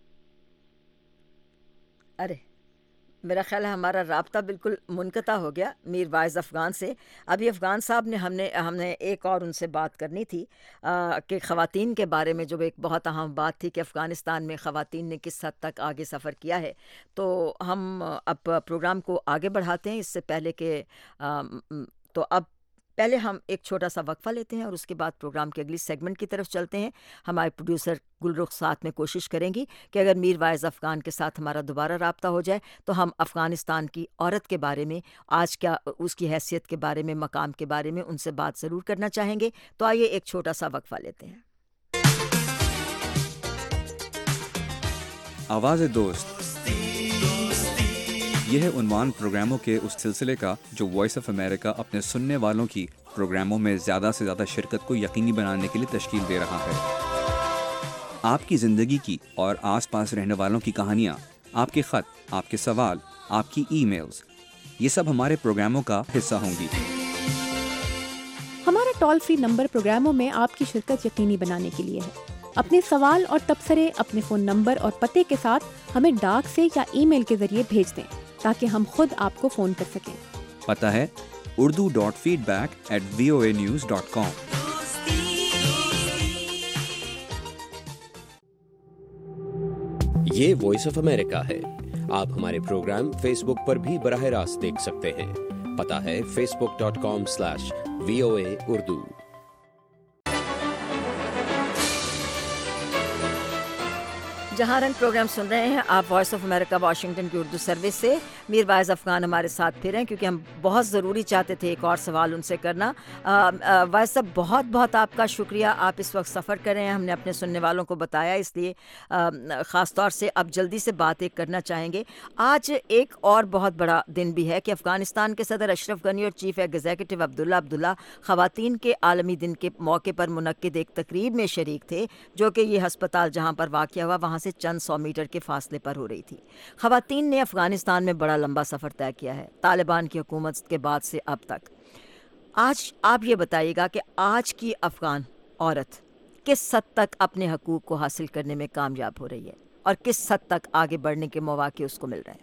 ارے میرا خیال ہے ہمارا رابطہ بالکل منقطع ہو گیا میر واعظ افغان سے. ابھی افغان صاحب نے ہم نے ایک اور ان سے بات کرنی تھی کہ خواتین کے بارے میں جو ایک بہت اہم بات تھی کہ افغانستان میں خواتین نے کس حد تک آگے سفر کیا ہے. تو ہم اب پروگرام کو آگے بڑھاتے ہیں. اس سے پہلے کہ تو اب پہلے ہم ایک چھوٹا سا وقفہ لیتے ہیں اور اس کے بعد پروگرام کے اگلی سیگمنٹ کی طرف چلتے ہیں. ہمارے پروڈیوسر گلرخ ساتھ میں کوشش کریں گی کہ اگر میر واعظ افغان کے ساتھ ہمارا دوبارہ رابطہ ہو جائے تو ہم افغانستان کی عورت کے بارے میں آج کیا اس کی حیثیت کے بارے میں مقام کے بارے میں ان سے بات ضرور کرنا چاہیں گے. تو آئیے ایک چھوٹا سا وقفہ لیتے ہیں. آواز دوست یہ ہے عنوان پروگراموں کے اس سلسلے کا جو وائس آف امریکہ اپنے سننے والوں کی پروگراموں میں زیادہ سے زیادہ شرکت کو یقینی بنانے کے لیے تشکیل دے رہا ہے. آپ کی زندگی کی اور آس پاس رہنے والوں کی کہانیاں، آپ کے خط، آپ کے سوال، آپ کی ای میلز، یہ سب ہمارے پروگراموں کا حصہ ہوں گی. ہمارا ٹول فری نمبر پروگراموں میں آپ کی شرکت یقینی بنانے کے لیے ہے. اپنے سوال اور تبصرے اپنے فون نمبر اور پتے کے ساتھ ہمیں ڈاک سے یا ای میل کے ذریعے بھیج دیں تاکہ ہم خود آپ کو فون کر سکیں. پتہ ہے urdu.feedback@voanews.com. یہ وائس آف امریکہ ہے. آپ ہمارے پروگرام فیس بک پر بھی براہ راست دیکھ سکتے ہیں. پتہ ہے facebook.com/VOA Urdu. جہاں رنگ پروگرام سن رہے ہیں آپ وائس آف امریکہ واشنگٹن کی اردو سروس سے. میر واعظ افغان ہمارے ساتھ پھر ہیں کیونکہ ہم بہت ضروری چاہتے تھے ایک اور سوال ان سے کرنا. واعظ صاحب بہت بہت آپ کا شکریہ. آپ اس وقت سفر کر رہے ہیں، ہم نے اپنے سننے والوں کو بتایا، اس لیے خاص طور سے اب جلدی سے بات ایک کرنا چاہیں گے. آج ایک اور بہت بڑا دن بھی ہے کہ افغانستان کے صدر اشرف غنی اور چیف ایگزیکٹو عبداللہ خواتین کے عالمی دن کے موقع پر منعقد ایک تقریب میں شریک تھے جو کہ یہ ہسپتال جہاں پر واقع ہوا وہاں سے چند 100 میٹر کے فاصلے پر ہو رہی تھی. خواتین نے افغانستان میں بڑا لمبا سفر طے کیا ہے طالبان کی حکومت کے بعد سے اب تک. آج آپ یہ بتائیے گا کہ آج کی افغان عورت کس حد تک اپنے حقوق کو حاصل کرنے میں کامیاب ہو رہی ہے اور کس حد تک آگے بڑھنے کے مواقع اس کو مل رہے ہیں.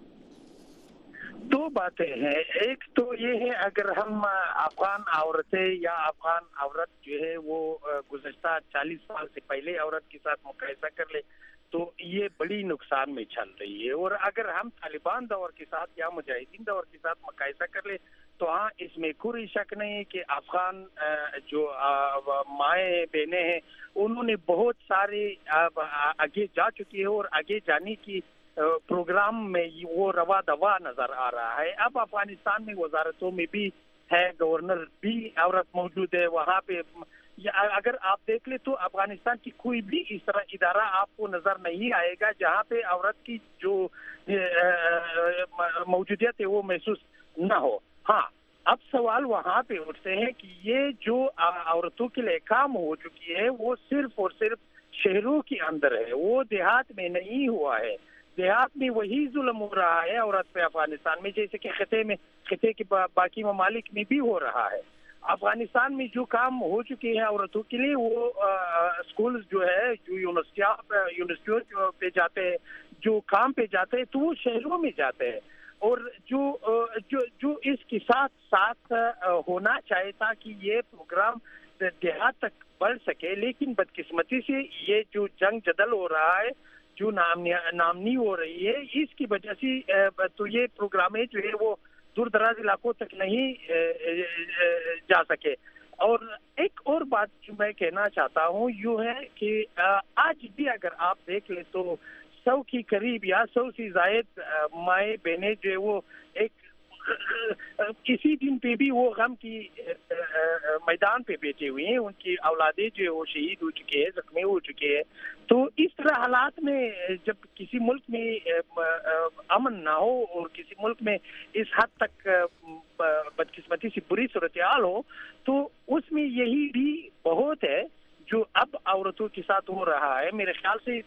دو باتیں ہیں. ایک تو یہ ہے اگر ہم افغان عورتیں یا افغان عورت جو ہے وہ گزشتہ 40 سال سے پہلے عورت کے ساتھ مقایسہ کر لے تو یہ بڑی نقصان میں چل رہی ہے. اور اگر ہم طالبان دور کے ساتھ یا مجاہدین دور کے ساتھ مقایسہ کر لے تو ہاں اس میں کوئی شک نہیں ہے کہ افغان جو مائیں بہنیں ہیں انہوں نے بہت سارے آگے جا چکی ہے اور آگے جانے کی پروگرام میں وہ روا دوا نظر آ رہا ہے. اب افغانستان میں وزارتوں میں بھی ہے، گورنر بھی عورت موجود ہے وہاں پہ. اگر آپ دیکھ لیں تو افغانستان کی کوئی بھی اس طرح ادارہ آپ کو نظر نہیں آئے گا جہاں پہ عورت کی جو موجودیت ہے وہ محسوس نہ ہو. ہاں اب سوال وہاں پہ اٹھتے ہیں کہ یہ جو عورتوں کے لیے کام ہو چکی ہے وہ صرف اور صرف شہروں کے اندر ہے، وہ دیہات میں نہیں ہوا ہے. دیہات میں وہی ظلم ہو رہا ہے عورت پہ افغانستان میں جیسے کہ خطے کے باقی ممالک میں بھی ہو رہا ہے. افغانستان میں جو کام ہو چکے ہیں عورتوں کے لیے وہ اسکولز جو ہے جو یونیورسٹیوں پہ جاتے ہیں، جو کام پہ جاتے ہیں تو وہ شہروں میں جاتے ہیں. اور جو اس کے ساتھ ہونا چاہیے تھا کہ یہ پروگرام دیہات تک بڑھ سکے، لیکن بدقسمتی سے یہ جو جنگ جدل ہو رہا ہے، جو نامنی ہو رہی ہے، اس کی وجہ سے تو یہ پروگرامیں جو ہے وہ دور دراز علاقوں تک نہیں جا سکے. اور ایک اور بات جو میں کہنا چاہتا ہوں یوں ہے کہ آج بھی اگر آپ دیکھ لیں تو 100 کی قریب یا 100 سے زائد مائیں بہنیں جو ہے وہ ایک کسی دن پہ بھی وہ غم کی میدان پہ بیٹھے ہوئے ہیں. ان کی اولادیں جو ہے وہ شہید ہو چکے ہیں، زخمی ہو چکے ہیں. تو اس طرح حالات میں جب کسی ملک میں امن نہ ہو اور کسی ملک میں اس حد تک بدقسمتی سے بری صورتحال ہو تو اس میں یہی بھی بہت ہے جو اب عورتوں کے ساتھ ہو رہا ہے. میرے خیال سے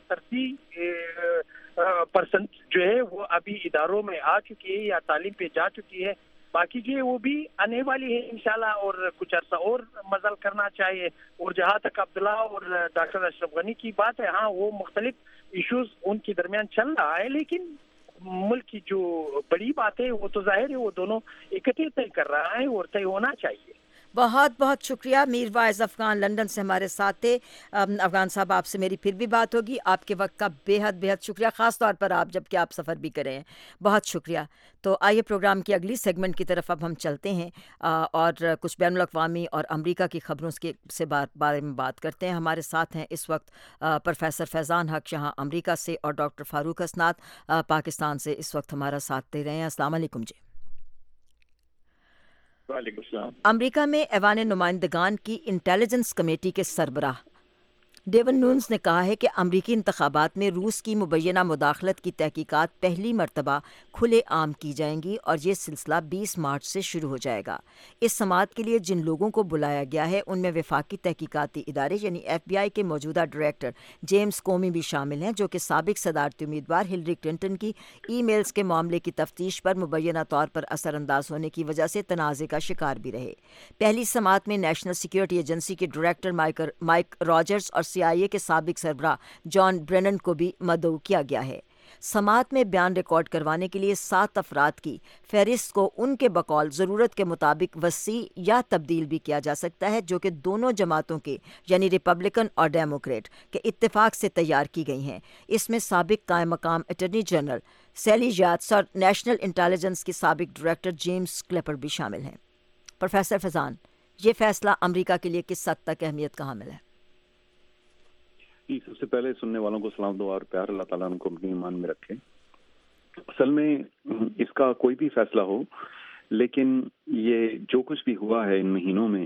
30% جو ہے وہ ابھی اداروں میں آ چکی ہے یا تعلیم پہ جا چکی ہے. باقی جو ہے وہ بھی آنے والی ہے انشاءاللہ اور کچھ عرصہ اور مزل کرنا چاہیے. اور جہاں تک عبداللہ اور ڈاکٹر اشرف غنی کی بات ہے، ہاں وہ مختلف ایشوز ان کے درمیان چل رہا ہے، لیکن मुल्क की जो बड़ी बात है वो तो जाहिर है वो दोनों इकट्ठे तय कर रहा है और तय होना चाहिए। बहुत बहुत शुक्रिया। मीर वाइज अफ़गान लंदन से हमारे साथ थे। अफ़गान साहब, आपसे मेरी फिर भी बात होगी। आपके वक्त का बेहद बेहद शुक्रिया, ख़ास तौर पर आप जबकि आप सफ़र भी कर रहे हैं, बहुत शुक्रिया। तो आइए प्रोग्राम की अगली सेगमेंट की तरफ अब हम चलते हैं और कुछ बैनुल-अक़वामी और अमरीका की ख़बरों से बारे में बात करते हैं। हमारे साथ हैं इस वक्त प्रोफेसर फैज़ान हक यहाँ अमरीका से और डॉक्टर फ़ारूक हसनात पाकिस्तान से इस वक्त हमारा साथ दे रहे हैं। अस्सलाम वालेकुम जी। अमरीका में ऐवान नुमाइंदगान की इंटेलिजेंस कमेटी के सरबराह डेवन नून्स ने कहा है कि अमरीकी इंतखाबात में रूस की मुबैना मुदाखलत की तहकीकात पहली मरतबा खुले आम की जाएंगी और ये सिलसिला 20 मार्च से शुरू हो जाएगा। इस समाअत के लिए जिन लोगों को बुलाया गया है उनमें वफाकी तहकीकाती इदारे यानी FBI के मौजूदा डायरेक्टर जेम्स कोमी भी शामिल हैं, जो कि साबिक सदारती उम्मीदवार हिलरी क्लिंटन की ईमेल्स के मामले की तफ्तीश पर मुबैना तौर पर असरअंदाज होने की वजह से तनाज़े का शिकार भी रहे। पहली समाअत में नेशनल सिक्योरिटी एजेंसी के डायरेक्टर माइक रॉजर्स और CIA के साबिक सरबराह जॉन ब्रेनन को भी मदऊ किया गया है। समाअत में बयान रिकॉर्ड करवाने के लिए 7 अफराद की फहरिस्त को उनके बकौल ज़रूरत के मुताबिक वसी या तब्दील भी किया जा सकता है, जो कि दोनों जमातों के यानी रिपब्लिकन और डेमोक्रेट के इत्तेफाक से तैयार की गई हैं। इसमें साबिक कायम मकाम अटॉर्नी जनरल सैली याट्स और नेशनल इंटेलिजेंस के साबिक डायरेक्टर जेम्स क्लेपर भी शामिल हैं। प्रोफेसर फैज़ान, ये फैसला अमरीका के लिए किस हद तक अहमियत का हामिल है? सबसे पहले सुनने वालों को सलाम दुआ और प्यार, अल्लाह ताला उनको अपनी ईमान में रखे। असल में इसका कोई भी फैसला हो, लेकिन ये जो कुछ भी हुआ है इन महीनों में,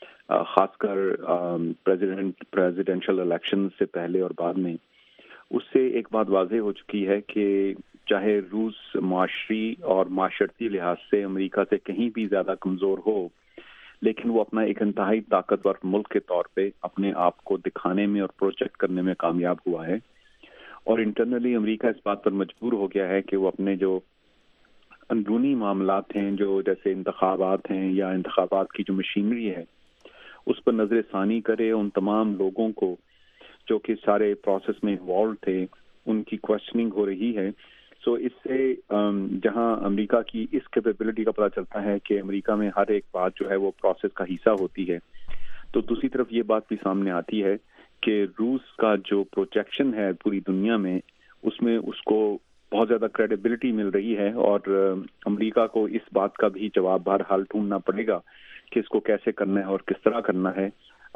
खासकर प्रेसिडेंशियल इलेक्शन से पहले और बाद में, उससे एक बात वाज़ेह हो चुकी है कि चाहे रूस माशरी और माशरती लिहाज से अमेरिका से कहीं भी ज़्यादा कमज़ोर हो, लेकिन वो अपना एक इंतहाई ताकतवर मुल्क के तौर पे अपने आप को दिखाने में और प्रोजेक्ट करने में कामयाब हुआ है। और इंटरनली अमेरिका इस बात पर मजबूर हो गया है कि वो अपने जो अंदरूनी मामलात हैं, जो जैसे इंतखाबात हैं या इंतखाबात की जो मशीनरी है, उस पर नजर सानी करे। उन तमाम लोगों को जो कि सारे प्रोसेस में इन्वॉल्व थे, उनकी क्वेश्चनिंग हो रही है। सो इससे जहां अमेरिका की इस कैपेबिलिटी का पता चलता है कि अमेरिका में हर एक बात जो है वो प्रोसेस का हिस्सा होती है, तो दूसरी तरफ ये बात भी सामने आती है कि रूस का जो प्रोजेक्शन है पूरी दुनिया में, उसमें उसको बहुत ज़्यादा क्रेडिबिलिटी मिल रही है और अमेरिका को इस बात का भी जवाब बहरहाल ढूंढना पड़ेगा कि इसको कैसे करना है और किस तरह करना है।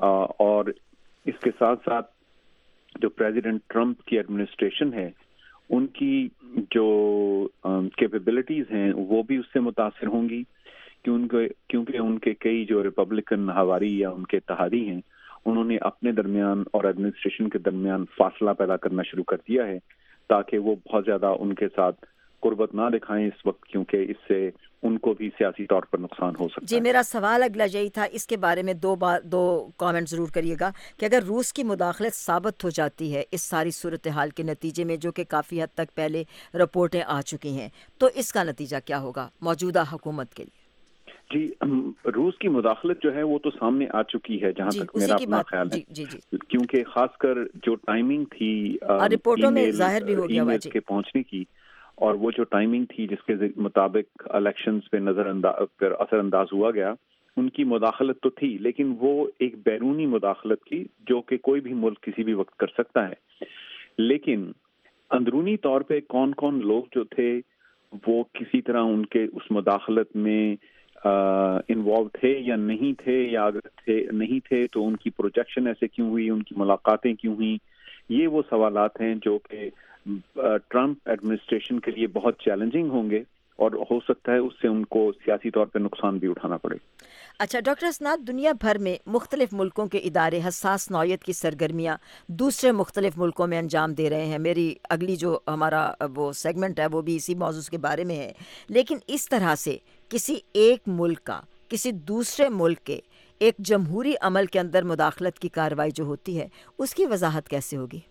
और इसके साथ साथ जो प्रेसिडेंट ट्रंप की एडमिनिस्ट्रेशन है, उनकी जो कैपेबिलिटीज हैं वो भी उससे मुतासिर होंगी, क्योंकि उनके कई जो रिपब्लिकन हवारी या उनके इत्तेहादी हैं, उन्होंने अपने दरमियान और एडमिनिस्ट्रेशन के दरमियान फासला पैदा करना शुरू कर दिया है, ताकि वो बहुत ज़्यादा उनके साथ कुर्बत ना दिखाएं इस वक्त, क्योंकि इससे उनको भी सियासी तौर पर नुकसान हो सकता है। जी, मेरा सवाल अगला यही था। इसके बारे में दो कमेंट ज़रूर करिएगा कि अगर रूस की मुदाखलत साबित हो जाती है इस सारी सूरत हाल के नतीजे में, जो कि काफ़ी हद तक पहले रिपोर्टें आ चुकी हैं, तो इसका नतीजा क्या होगा मौजूदा हुकूमत के लिए? जी, रूस की मुदाखलत जो है वो तो सामने आ चुकी है, जहाँ तक मेरा अपना ख्याल है। जी। क्योंकि खासकर जो टाइमिंग थी रिपोर्टों में जाहिर भी हो गया के पहुंचने की, और वो जो टाइमिंग थी जिसके मुताबिक इलेक्शंस पे असरअंदाज हुआ गया, उनकी मुदाखलत तो थी, लेकिन वो एक बैरूनी मुदाखलत थी जो कि कोई भी मुल्क किसी भी वक्त कर सकता है। लेकिन अंदरूनी तौर पे कौन कौन लोग जो थे वो किसी तरह उनके उस मुदाखलत में इन्वॉल्व थे या नहीं थे, या अगर नहीं थे तो उनकी प्रोजेक्शन ऐसे क्यों हुई, उनकी मुलाकातें क्यों हुई, ये वो सवालात हैं जो कि ट्रंप एडमिनिस्ट्रेशन के लिए बहुत चैलेंजिंग होंगे और हो सकता है उससे उनको सियासी तौर पर नुकसान भी उठाना पड़े। अच्छा डॉक्टर हसनात, दुनिया भर में मुख्तलिफ मुल्कों के इदारे हसास नौयत की सरगर्मियाँ दूसरे मुख्तलिफ मुल्कों में अंजाम दे रहे हैं। मेरी अगली जो हमारा वो सेगमेंट है वो भी इसी मौजूद के बारे में है। लेकिन इस तरह से किसी एक मुल्क का किसी दूसरे मुल्क के एक जमहूरी अमल के अंदर मुदाखलत की कार्रवाई जो होती है, उसकी वजाहत कैसे होगी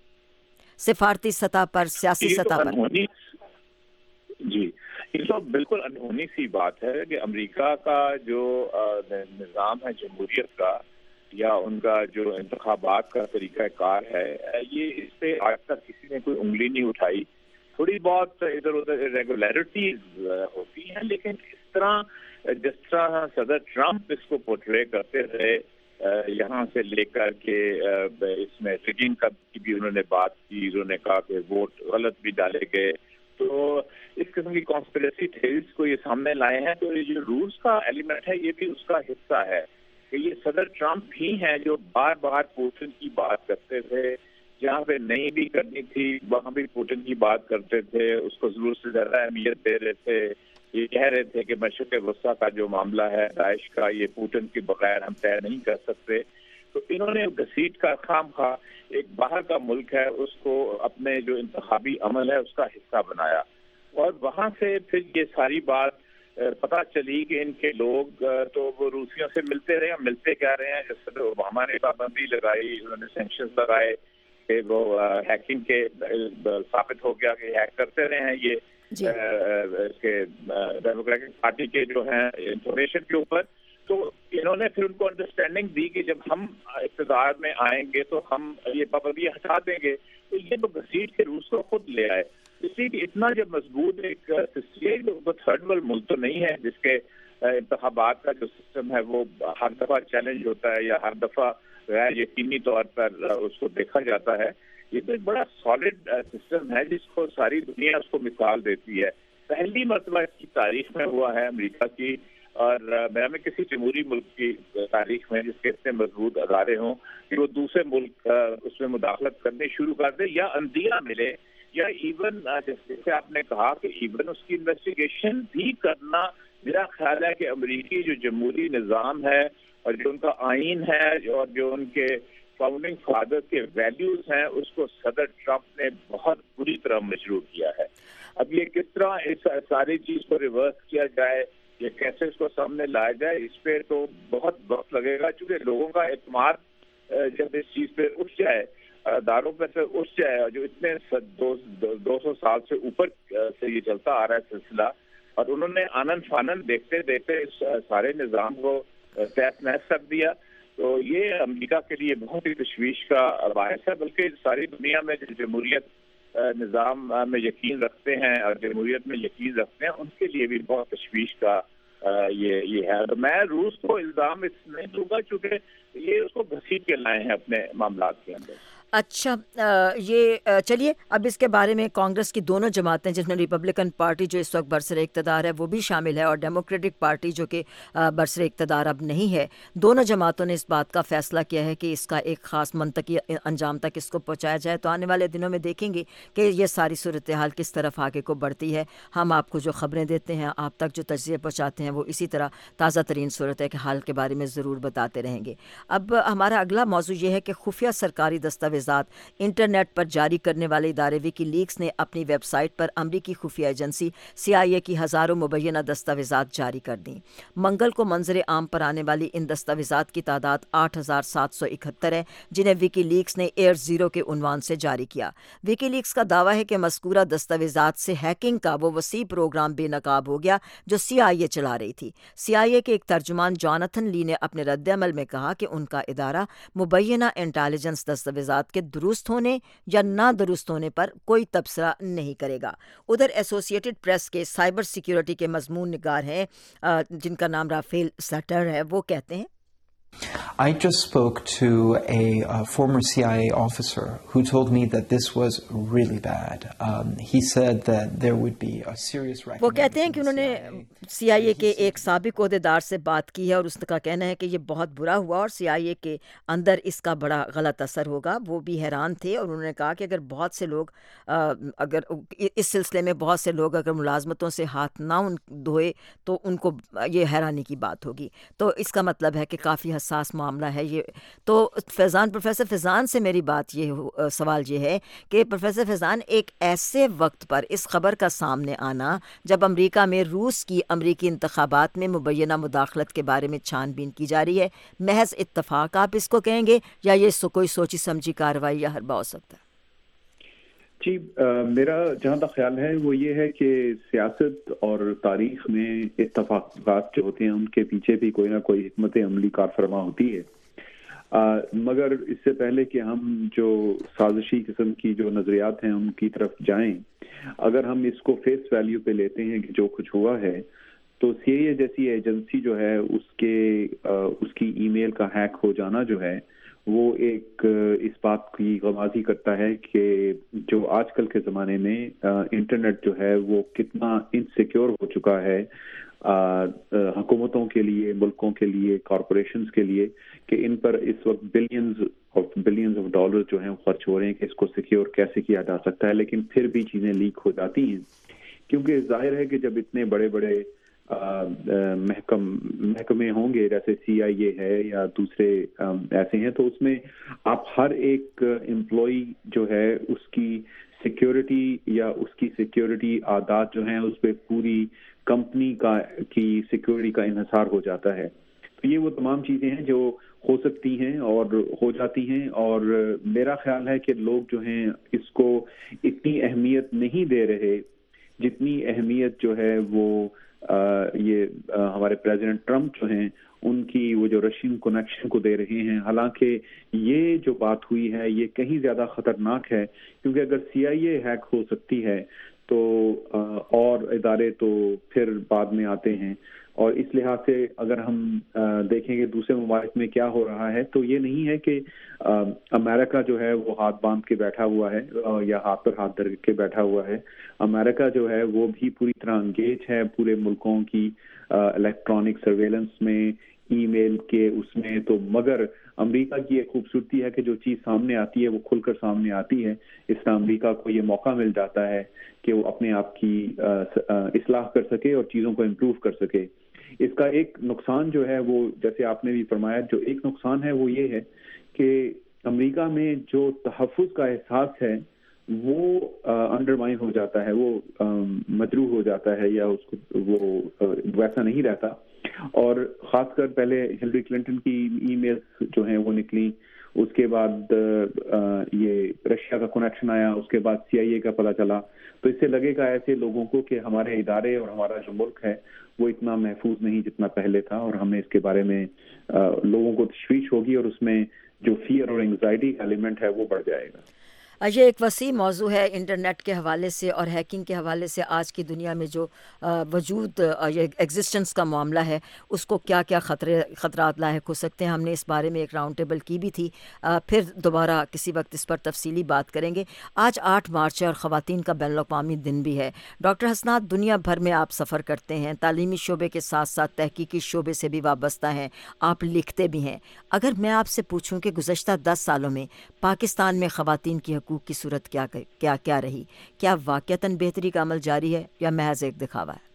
सिफारती सतह पर, सियासी सतह पर? जी, ये तो बिल्कुल अनहोनी सी बात है कि अमेरिका का जो निज़ाम है जमहूरियत का, या उनका जो इंतखाबात का तरीक़ाकार है, ये इस पे आज तक किसी ने कोई उंगली नहीं उठाई। تھوڑی بہت ادھر ادھر ریگولیرٹیز ہوتی ہیں، لیکن اس طرح جس طرح صدر ٹرمپ اس کو پورٹرے کرتے رہے یہاں سے لے کر کے اس میں ریگنگ کی بھی انہوں نے بات کی، انہوں نے کہا کہ ووٹ غلط بھی ڈالے گئے، تو اس قسم کی کانسپریسی تھیوریز کو یہ سامنے لائے ہیں. تو یہ جو روس کا ایلیمنٹ ہے یہ بھی اس کا حصہ ہے کہ یہ صدر ٹرمپ ہی ہیں جو بار بار پوٹن کی بات کرتے تھے، جہاں پہ نہیں بھی کرنی تھی وہاں بھی پوٹن کی بات کرتے تھے، اس کو ضرورت سے زیادہ اہمیت دے رہے تھے. یہ کہہ رہے تھے کہ مشرق وسطیٰ کا جو معاملہ ہے داعش کا، یہ پوٹن کے بغیر ہم طے نہیں کر سکتے. تو انہوں نے گھسیٹ کا خام خواہ ایک باہر کا ملک ہے اس کو اپنے جو انتخابی عمل ہے اس کا حصہ بنایا، اور وہاں سے پھر یہ ساری بات پتہ چلی کہ ان کے لوگ تو وہ روسیوں سے ملتے رہے ہیں، ملتے کیا رہے ہیں. جس طرح اوباما نے پابندی لگائی، انہوں نے سینکشنز لگائے کہ وہ ہیکنگ کے ثابت ہو گیا کہ ہیک کرتے رہے ہیں یہ ڈیموکریٹک پارٹی کے جو ہیں انفارمیشن کے اوپر. تو انہوں نے پھر ان کو انڈرسٹینڈنگ دی کہ جب ہم اقتدار میں آئیں گے تو ہم یہ پابندیاں ہٹا دیں گے. تو یہ تو گھسیٹ کے روس کو خود لے آئے، اس لیے کہ اتنا جب مضبوط ایک تھرڈ ورلڈ ملک تو نہیں ہے جس کے انتخابات کا جو سسٹم ہے وہ ہر دفعہ چیلنج ہوتا ہے یا ہر دفعہ غیر یقینی طور پر اس کو دیکھا جاتا ہے. یہ تو ایک بڑا سالڈ سسٹم ہے جس کو ساری دنیا اس کو مثال دیتی ہے. پہلی مرتبہ اس کی تاریخ میں ہوا ہے امریکہ کی اور میں کسی جمہوری ملک کی تاریخ میں جس کے اتنے مضبوط ادارے ہوں کہ وہ دوسرے ملک اس میں مداخلت کرنے شروع کر دے یا عندیہ ملے، یا ایون جیسے آپ نے کہا کہ ایون اس کی انویسٹیگیشن بھی کرنا. میرا خیال ہے کہ امریکی جو جمہوری نظام ہے اور جو ان کا آئین ہے اور جو ان کے فاؤنڈنگ فادر کے ویلیوز ہیں اس کو صدر ٹرمپ نے بہت بری طرح مجروح کیا ہے. اب یہ کس طرح اس ساری چیز کو ریورس کیا جائے، یہ کیسے اس کو سامنے لایا جائے، اس پہ تو بہت وقت لگے گا، چونکہ لوگوں کا اعتماد جب اس چیز پہ اٹھ جائے، اداروں پہ سے اٹھ جائے، اور جو اتنے 200 سال سے اوپر سے یہ چلتا آ رہا ہے سلسلہ، اور انہوں نے آنن فانن دیکھتے دیکھتے اس سارے نظام کو تحت نحس کر دیا. تو یہ امریکہ کے لیے بہت ہی تشویش کا باعث ہے، بلکہ ساری دنیا میں جو جمہوریت نظام میں یقین رکھتے ہیں اور جمہوریت میں یقین رکھتے ہیں ان کے لیے بھی بہت تشویش کا یہ ہے. میں روس کو الزام اس نہیں دوں گا چونکہ یہ اس کو گھسیٹ کے لائے ہیں اپنے معاملات کے اندر. اچھا، یہ چلیے اب اس کے بارے میں کانگریس کی دونوں جماعتیں جس میں ریپبلکن پارٹی جو اس وقت برسر اقتدار ہے وہ بھی شامل ہے اور ڈیموکریٹک پارٹی جو کہ برسر اقتدار اب نہیں ہے، دونوں جماعتوں نے اس بات کا فیصلہ کیا ہے کہ اس کا ایک خاص منطقی انجام تک اس کو پہنچایا جائے. تو آنے والے دنوں میں دیکھیں گے کہ یہ ساری صورتحال کس طرف آگے کو بڑھتی ہے. ہم آپ کو جو خبریں دیتے ہیں، آپ تک جو تجزیے پہنچاتے ہیں، وہ اسی طرح تازہ ترین صورتحال کے بارے میں ضرور بتاتے رہیں گے. اب ہمارا اگلا موضوع یہ ہے کہ خفیہ سرکاری دستاویزات انٹرنیٹ پر جاری کرنے والے ادارے وکی لیکس نے اپنی ویب سائٹ پر امریکی خفیہ ایجنسی CIA کی ہزاروں مبینہ دستاویزات جاری کر دیں. منگل کو منظر عام پر آنے والی ان دستاویزات کی تعداد 8,771 ہے جنہیں وکی لیکس نے ایئر زیرو کے عنوان سے جاری کیا. وکی لیکس کا دعویٰ ہے کہ مذکورہ دستاویزات سے ہیکنگ کا وہ وسیع پروگرام بے نقاب ہو گیا جو CIA چلا رہی تھی. CIA کے ایک ترجمان جوناتھن لی نے اپنے رد عمل میں کہا کہ ان کا ادارہ مبینہ انٹیلیجنس دستاویزات کے درست ہونے یا نہ درست ہونے پر کوئی تبصرہ نہیں کرے گا. ادھر ایسوسیٹڈ پریس کے سائبر سیکیورٹی کے مضمون نگار ہیں جن کا نام رافیل سٹر ہے، وہ کہتے ہیں I just spoke to a former CIA officer who told me that this was really bad. He said that there would be a serious recommendation. وہ کہتے ہیں کہ انہوں نے CIA کے ایک سابق عہدیدار سے بات کی ہے اور اس کا کہنا ہے کہ یہ بہت برا ہوا اور CIA کے اندر اس کا بڑا غلط اثر ہوگا. وہ بھی حیران تھے اور انہوں نے کہا کہ اگر بہت سے لوگ اگر اس سلسلے میں بہت سے لوگ اگر ملازمتوں سے ہاتھ نہ دھوئے تو ان کو یہ حیرانی کی بات ہوگی. تو اس کا مطلب ہے کہ کافی حساس معاملہ ہے یہ. تو پروفیسر فیضان سے میری بات سوال یہ ہے کہ پروفیسر فیضان، ایک ایسے وقت پر اس خبر کا سامنے آنا جب امریکہ میں روس کی امریکی انتخابات میں مبینہ مداخلت کے بارے میں چھان بین کی جا رہی ہے، محض اتفاق آپ اس کو کہیں گے یا یہ کوئی سوچی سمجھی کارروائی یا حربہ ہو سکتا ہے؟ جی، میرا جہاں تک خیال ہے وہ یہ ہے کہ سیاست اور تاریخ میں اتفاقات جو ہوتے ہیں ان کے پیچھے بھی کوئی نہ کوئی حکمت عملی کار فرما ہوتی ہے. مگر اس سے پہلے کہ ہم جو سازشی قسم کی جو نظریات ہیں ان کی طرف جائیں، اگر ہم اس کو فیس ویلیو پہ لیتے ہیں کہ جو کچھ ہوا ہے تو CIA جیسی ایجنسی جو ہے اس کی ای میل کا ہیک ہو جانا جو ہے وہ ایک اس بات کی گواہی کرتا ہے کہ جو آج کل کے زمانے میں انٹرنیٹ جو ہے وہ کتنا انسیکیور ہو چکا ہے حکومتوں کے لیے, ملکوں کے لیے, کارپوریشنز کے لیے, کہ ان پر اس وقت بلینز آف ڈالر جو ہیں خرچ ہو رہے ہیں کہ اس کو سیکیور کیسے کیا جا سکتا ہے. لیکن پھر بھی چیزیں لیک ہو جاتی ہیں, کیونکہ ظاہر ہے کہ جب اتنے بڑے بڑے محکمے ہوں گے جیسے CIA ہے یا دوسرے ایسے ہیں, تو اس میں آپ ہر ایک امپلائی جو ہے اس کی سیکیورٹی یا اس کی سیکیورٹی عادات جو ہیں اس پہ پوری کمپنی کی سیکیورٹی کا انحصار ہو جاتا ہے. تو یہ وہ تمام چیزیں ہیں جو ہو سکتی ہیں اور ہو جاتی ہیں, اور میرا خیال ہے کہ لوگ جو ہیں اس کو اتنی اہمیت نہیں دے رہے جتنی اہمیت جو ہے وہ یہ ہمارے پریزیڈنٹ ٹرمپ جو ہیں ان کی وہ جو رشین کنیکشن کو دے رہے ہیں. حالانکہ یہ جو بات ہوئی ہے یہ کہیں زیادہ خطرناک ہے, کیونکہ اگر CIA ہیک ہو سکتی ہے تو اور ادارے تو پھر بعد میں آتے ہیں. اور اس لحاظ سے اگر ہم دیکھیں کہ دوسرے ممالک میں کیا ہو رہا ہے تو یہ نہیں ہے کہ امریکہ جو ہے وہ ہاتھ باندھ کے بیٹھا ہوا ہے یا ہاتھ پر ہاتھ دھر کے بیٹھا ہوا ہے. امریکہ جو ہے وہ بھی پوری طرح انگیج ہے پورے ملکوں کی الیکٹرانک سرویلنس میں, ای میل کے اس میں. تو مگر امریکہ کی ایک خوبصورتی ہے کہ جو چیز سامنے آتی ہے وہ کھل کر سامنے آتی ہے. اس طرح امریکہ کو یہ موقع مل جاتا ہے کہ وہ اپنے آپ کی اصلاح کر سکے اور چیزوں کو امپروو کر سکے. اس کا ایک نقصان جو ہے وہ جیسے آپ نے بھی فرمایا, جو ایک نقصان ہے وہ یہ ہے کہ امریکہ میں جو تحفظ کا احساس ہے وہ انڈرمائن ہو جاتا ہے, وہ مجروح ہو جاتا ہے, یا اس کو وہ ویسا نہیں رہتا. اور خاص کر پہلے ہلری کلنٹن کی ای میل جو ہیں وہ نکلی, اس کے بعد یہ رشیا کا کنیکشن آیا, اس کے بعد CIA کا پتہ چلا. تو اس سے لگے گا ایسے لوگوں کو کہ ہمارے ادارے اور ہمارا جو ملک ہے وہ اتنا محفوظ نہیں جتنا پہلے تھا, اور ہمیں اس کے بارے میں لوگوں کو تشویش ہوگی اور اس میں جو فیئر اور انگزائٹی کا ایلیمنٹ ہے وہ بڑھ جائے گا. یہ ایک وسیع موضوع ہے انٹرنیٹ کے حوالے سے اور ہیکنگ کے حوالے سے. آج کی دنیا میں جو وجود یہ ایگزسٹنس کا معاملہ ہے اس کو کیا کیا خطرات لاحق ہو سکتے ہیں, ہم نے اس بارے میں ایک راؤنڈ ٹیبل کی بھی تھی. پھر دوبارہ کسی وقت اس پر تفصیلی بات کریں گے. آج 8 مارچ ہے اور خواتین کا بین الاقوامی دن بھی ہے. ڈاکٹر حسنات, دنیا بھر میں آپ سفر کرتے ہیں, تعلیمی شعبے کے ساتھ ساتھ تحقیقی شعبے سے بھی وابستہ ہیں, آپ لکھتے بھی ہیں. اگر میں آپ سے پوچھوں کہ گزشتہ 10 سالوں میں پاکستان میں خواتین کی حقوق کی صورت کیا رہی, کیا واقعتاً بہتری کا عمل جاری ہے یا محض ایک دکھاوا ہے؟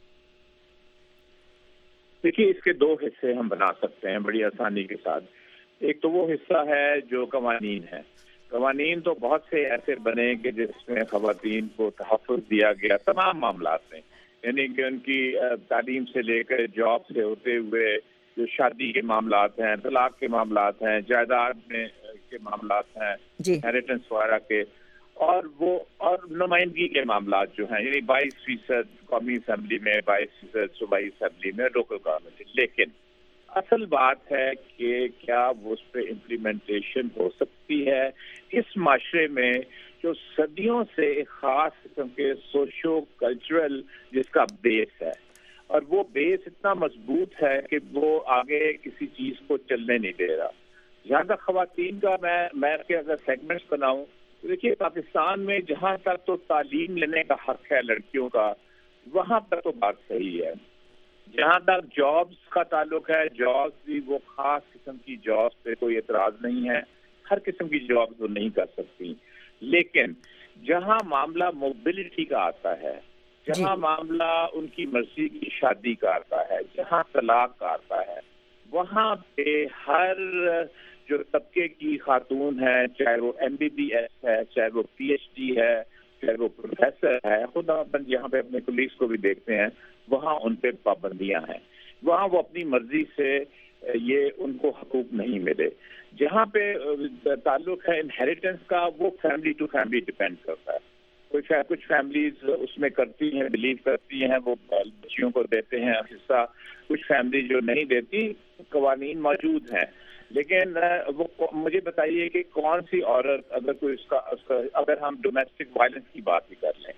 دیکھیے, اس کے 2 حصے ہم بنا سکتے ہیں بڑی آسانی کے ساتھ. ایک تو وہ حصہ ہے جو قوانین ہے. قوانین تو بہت سے ایسے بنے کہ جس میں خواتین کو تحفظ دیا گیا تمام معاملات میں, یعنی کہ ان کی تعلیم سے لے کر جاب سے ہوتے ہوئے جو شادی کے معاملات ہیں, طلاق کے معاملات ہیں, جائیداد میں کے معاملات ہیں, انہیریٹنس وغیرہ کے, اور نمائندگی کے معاملات جو ہیں, یعنی 22% قومی اسمبلی میں, 22% صوبائی اسمبلی میں, لوکل گورنمنٹ. لیکن اصل بات ہے کہ کیا وہ اس پہ امپلیمنٹیشن ہو سکتی ہے اس معاشرے میں جو صدیوں سے ایک خاص قسم کے سوشو کلچرل جس کا بیس ہے, اور وہ بیس اتنا مضبوط ہے کہ وہ آگے کسی چیز کو چلنے نہیں دے رہا. جہاں تک خواتین کا میں اگر سیگمنٹس بناؤں تو دیکھیے, پاکستان میں جہاں تک تو تعلیم لینے کا حق ہے لڑکیوں کا, وہاں تک تو بات صحیح ہے. جہاں تک جابس کا تعلق ہے, جابس بھی وہ خاص قسم کی جابس پہ کوئی اعتراض نہیں ہے, ہر قسم کی جابس وہ نہیں کر سکتی. لیکن جہاں معاملہ موبلٹی کا آتا ہے, جہاں معاملہ ان کی مرضی کی شادی کا آتا ہے, جہاں طلاق کا آتا ہے, وہاں پہ ہر جو طبقے کی خاتون ہے, چاہے وہ MBBS ہے, چاہے وہ PhD ہے, چاہے وہ پروفیسر ہے, خود اپن یہاں پہ اپنے کولیگز کو بھی دیکھتے ہیں, وہاں ان پہ پابندیاں ہیں. وہاں وہ اپنی مرضی سے یہ ان کو حقوق نہیں ملے. جہاں پہ تعلق ہے انہیریٹنس کا, وہ فیملی ٹو فیملی ڈیپینڈ کرتا ہے. کچھ فیملیز اس میں کرتی ہیں, بلیو کرتی ہیں, وہ بچیوں کو دیتے ہیں حصہ. کچھ فیملی جو نہیں دیتی, قوانین موجود ہیں. لیکن وہ مجھے بتائیے کہ کون سی عورت, اگر کوئی اگر ہم ڈومیسٹک وائلنس کی بات ہی کر لیں,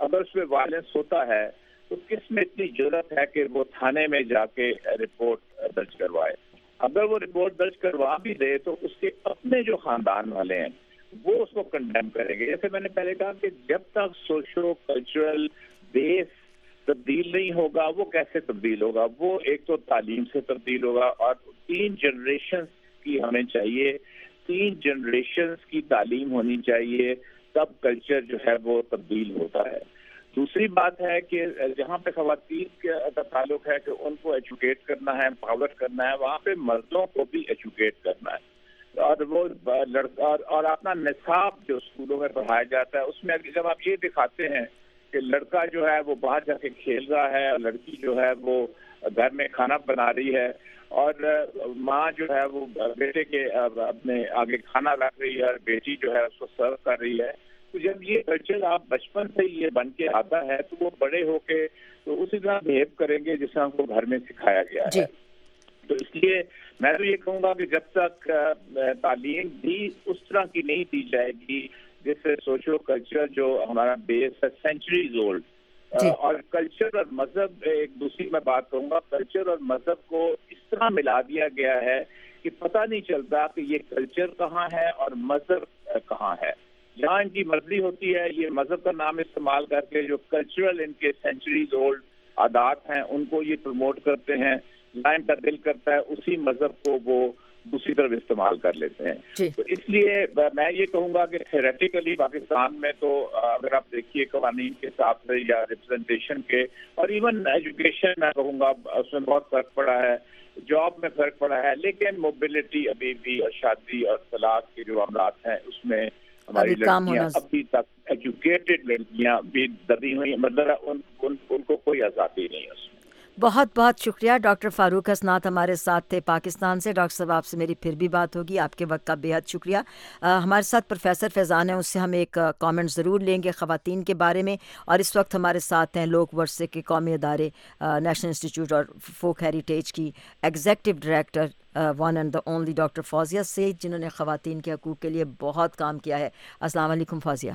اگر اس میں وائلنس ہوتا ہے تو کس میں اتنی جرأت ہے کہ وہ تھانے میں جا کے رپورٹ درج کروائے. اگر وہ رپورٹ درج کروا بھی دے تو اس کے اپنے جو خاندان والے ہیں وہ اس کو کنڈیم کریں گے. جیسے میں نے پہلے کہا کہ جب تک سوشو کلچرل بیس تبدیل نہیں ہوگا وہ کیسے تبدیل ہوگا؟ وہ ایک تو تعلیم سے تبدیل ہوگا, اور 3 جنریشنز کی ہمیں چاہیے, 3 جنریشنز کی تعلیم ہونی چاہیے, تب کلچر جو ہے وہ تبدیل ہوتا ہے. دوسری بات ہے کہ جہاں پہ خواتین کا تعلق ہے کہ ان کو ایجوکیٹ کرنا ہے, امپاور کرنا ہے, وہاں پہ مردوں کو بھی ایجوکیٹ کرنا ہے. اور وہ لڑکا اور اپنا نصاب جو اسکولوں میں پڑھایا جاتا ہے اس میں جب آپ یہ دکھاتے ہیں کہ لڑکا جو ہے وہ باہر جا کے کھیل رہا ہے اور لڑکی جو ہے وہ گھر میں کھانا بنا رہی ہے, اور ماں جو ہے وہ بیٹے کے اپنے آگے کھانا رکھ رہی ہے اور بیٹی جو ہے اس کو سرو کر رہی ہے, تو جب یہ کلچر آپ بچپن سے یہ بن کے آتا ہے تو وہ بڑے ہو کے تو اسی طرح بہیو کریں گے جس طرح کو گھر میں سکھایا گیا ہے. تو اس لیے میں تو یہ کہوں گا کہ جب تک تعلیم بھی اس طرح کی نہیں دی جائے گی جس سے سوشو کلچر جو ہمارا بیس ہے سینچریز اولڈ, اور کلچر اور مذہب, ایک دوسری میں بات کروں گا, کلچر اور مذہب کو اس طرح ملا دیا گیا ہے کہ پتہ نہیں چلتا کہ یہ کلچر کہاں ہے اور مذہب کہاں ہے. جہاں ان کی مرضی ہوتی ہے یہ مذہب کا نام استعمال کر کے جو کلچرل ان کے سینچریز اولڈ عادات ہیں ان کو یہ پروموٹ کرتے ہیں, جہاں ان کا دل کرتا ہے اسی مذہب کو وہ دوسری طرف استعمال کر لیتے ہیں. تو اس لیے میں یہ کہوں گا کہ تھیوریٹیکلی پاکستان میں تو اگر آپ دیکھیے قوانین کے حساب سے یا ریپرزنٹیشن کے اور ایون ایجوکیشن میں کہوں گا اس میں بہت فرق پڑا ہے, جاب میں فرق پڑا ہے, لیکن موبلٹی ابھی بھی اور شادی اور طلاق کے جو معاملات ہیں اس میں ہماری لڑکیاں ابھی تک ایجوکیٹڈ لڑکیاں بھی دبی ہوئی, مطلب ان کو کوئی آزادی نہیں ہے اس میں. بہت بہت شکریہ ڈاکٹر فاروق حسنات ہمارے ساتھ تھے پاکستان سے. ڈاکٹر صاحب آپ سے میری پھر بھی بات ہوگی, آپ کے وقت کا بے حد شکریہ. ہمارے ساتھ پروفیسر فیضان ہیں, اس سے ہم ایک کامنٹ ضرور لیں گے خواتین کے بارے میں. اور اس وقت ہمارے ساتھ ہیں لوک ورثے کے قومی ادارے نیشنل انسٹیٹیوٹ اور فوک ہیریٹیج کی executive director one and the only doctor Fauzia Syed, جنہوں نے خواتین کے حقوق کے لیے بہت کام کیا ہے. السلام علیکم فوزیہ.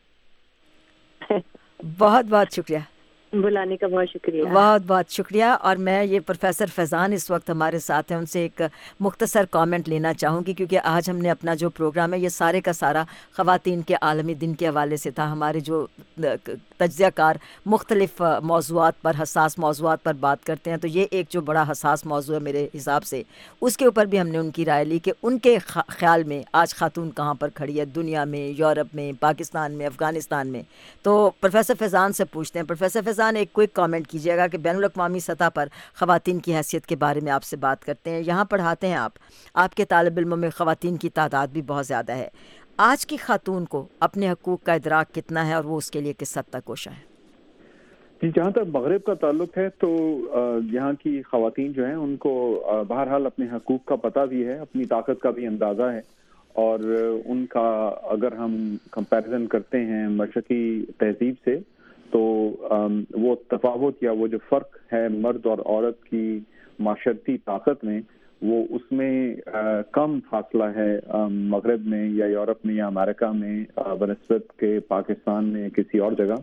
بہت بہت شکریہ بلانے کا, بہت شکریہ, بہت بہت شکریہ. اور میں یہ پروفیسر فیضان اس وقت ہمارے ساتھ ہیں, ان سے ایک مختصر کامنٹ لینا چاہوں گی کیونکہ آج ہم نے اپنا جو پروگرام ہے یہ سارے کا سارا خواتین کے عالمی دن کے حوالے سے تھا. ہمارے جو تجزیہ کار مختلف موضوعات پر, حساس موضوعات پر بات کرتے ہیں, تو یہ ایک جو بڑا حساس موضوع ہے میرے حساب سے, اس کے اوپر بھی ہم نے ان کی رائے لی کہ ان کے خیال میں آج خاتون کہاں پر کھڑی ہے دنیا میں, یورپ میں, پاکستان میں, افغانستان میں. تو پروفیسر فیضان سے پوچھتے ہیں, پروفیسر فیضان ایک کوئک کامنٹ کیجیے گا کہ بین الاقوامی سطح پر خواتین کی حیثیت کے بارے میں آپ سے بات کرتے ہیں. یہاں پڑھاتے ہیں آپ کے طالب علموں میں خواتین کی تعداد بھی بہت زیادہ ہے. آج کی خاتون کو اپنے حقوق کا ادراک کتنا ہے اور وہ اس کے لیے کس حد تک کوشاں ہے؟ جی, جہاں تک مغرب کا تعلق ہے تو یہاں کی خواتین جو ہیں ان کو بہرحال اپنے حقوق کا پتہ بھی ہے, اپنی طاقت کا بھی اندازہ ہے, اور ان کا اگر ہم کمپیریزن کرتے ہیں مشرقی تہذیب سے تو وہ تفاوت یا وہ جو فرق ہے مرد اور عورت کی معاشرتی طاقت میں, وہ اس میں کم فاصلہ ہے مغرب میں یا یورپ میں یا امریکہ میں بنسبت کے پاکستان میں کسی اور جگہ.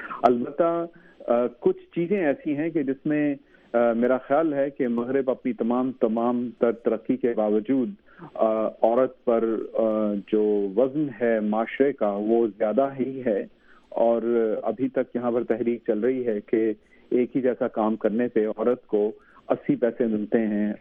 البتہ کچھ چیزیں ایسی ہیں کہ جس میں میرا خیال ہے کہ مغرب اپنی تمام تر ترقی کے باوجود عورت پر جو وزن ہے معاشرے کا وہ زیادہ ہی ہے, اور ابھی تک یہاں پر تحریک چل رہی ہے کہ ایک ہی جیسا کام کرنے پہ عورت کو 80 پیسے ملتے ہیں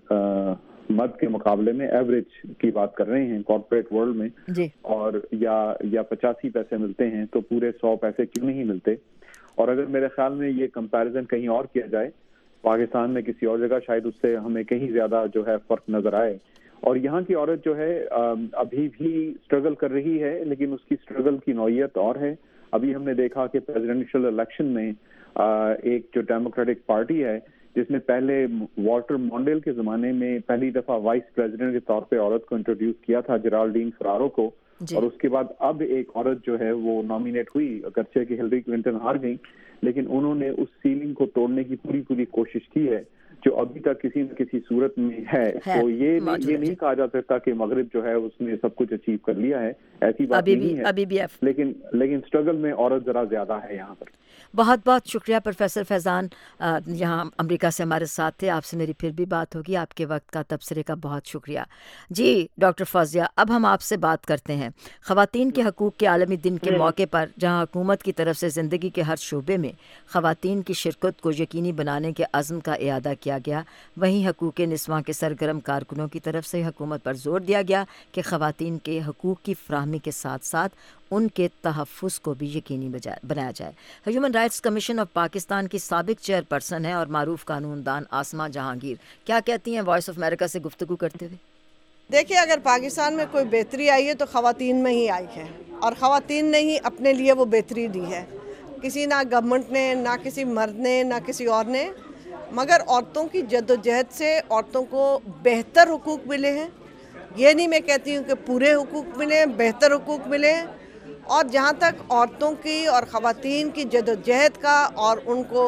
مرد کے مقابلے میں, ایوریج کی بات کر رہے ہیں کارپوریٹ ورلڈ میں جی, اور یا 85 پیسے ملتے ہیں, تو پورے 100 پیسے کیوں نہیں ملتے. اور اگر میرے خیال میں یہ کمپیریزن کہیں اور کیا جائے پاکستان میں کسی اور جگہ, شاید اس سے ہمیں کہیں زیادہ جو ہے فرق نظر آئے. اور یہاں کی عورت جو ہے ابھی بھی اسٹرگل کر رہی ہے, لیکن اس کی اسٹرگل کی نوعیت اور ہے. ابھی ہم نے دیکھا کہ پریزیڈنشل الیکشن میں ایک جو ڈیموکریٹک پارٹی ہے جس نے پہلے والٹر مونڈیل کے زمانے میں پہلی دفعہ وائس پریزیڈنٹ کے طور پہ عورت کو انٹروڈیوس کیا تھا, جیرالڈین فرارو کو, اور اس کے بعد اب ایک عورت جو ہے وہ نامینیٹ ہوئی, اگرچہ کہ ہلری کلنٹن ہار گئی, لیکن انہوں نے اس سیلنگ کو توڑنے کی پوری کوشش کی ہے جو ابھی تک کسی نہ کسی صورت میں ہے. تو یہ نہیں کہا جا سکتا کہ مغرب جو ہے اس نے سب کچھ اچیو کر لیا ہے, ایسی بات نہیں ہے, لیکن اسٹرگل میں عورت ذرا زیادہ ہے یہاں پر. بہت بہت شکریہ پروفیسر فیضان, یہاں امریکہ سے ہمارے ساتھ تھے. آپ سے میری پھر بھی بات ہوگی. آپ کے وقت کا, تبصرے کا بہت شکریہ. جی ڈاکٹر فوزیہ, اب ہم آپ سے بات کرتے ہیں خواتین کے حقوق کے عالمی دن کے موقع پر, جہاں حکومت کی طرف سے زندگی کے ہر شعبے میں خواتین کی شرکت کو یقینی بنانے کے عزم کا اعادہ کیا گیا, وہیں حقوق نسواں کے سرگرم کارکنوں کی طرف سے حکومت پر زور دیا گیا کہ خواتین کے حقوق کی فراہمی کے ساتھ ساتھ ان کے تحفظ کو بھی یقینی بنایا جائے. Human Rights Commission of Pakistan کی سابق چیئر پرسن ہے اور معروف قانون دان آسمہ جہانگیر, کیا کہتی ہیں وائس آف امریکہ سے گفتگو کرتے ہوئے؟ دیکھیے, اگر پاکستان میں کوئی بہتری آئی ہے تو خواتین میں ہی آئی ہے, اور خواتین نے ہی اپنے لیے وہ بہتری دی ہے. کسی نہ گورنمنٹ نے, نہ کسی مرد نے, نہ کسی اور نے, مگر عورتوں کی جدوجہد سے عورتوں کو بہتر حقوق ملے ہیں. یہ نہیں میں کہتی ہوں کہ پورے حقوق ملے, بہتر حقوق ملے. اور جہاں تک عورتوں کی اور خواتین کی جدوجہد کا اور ان کو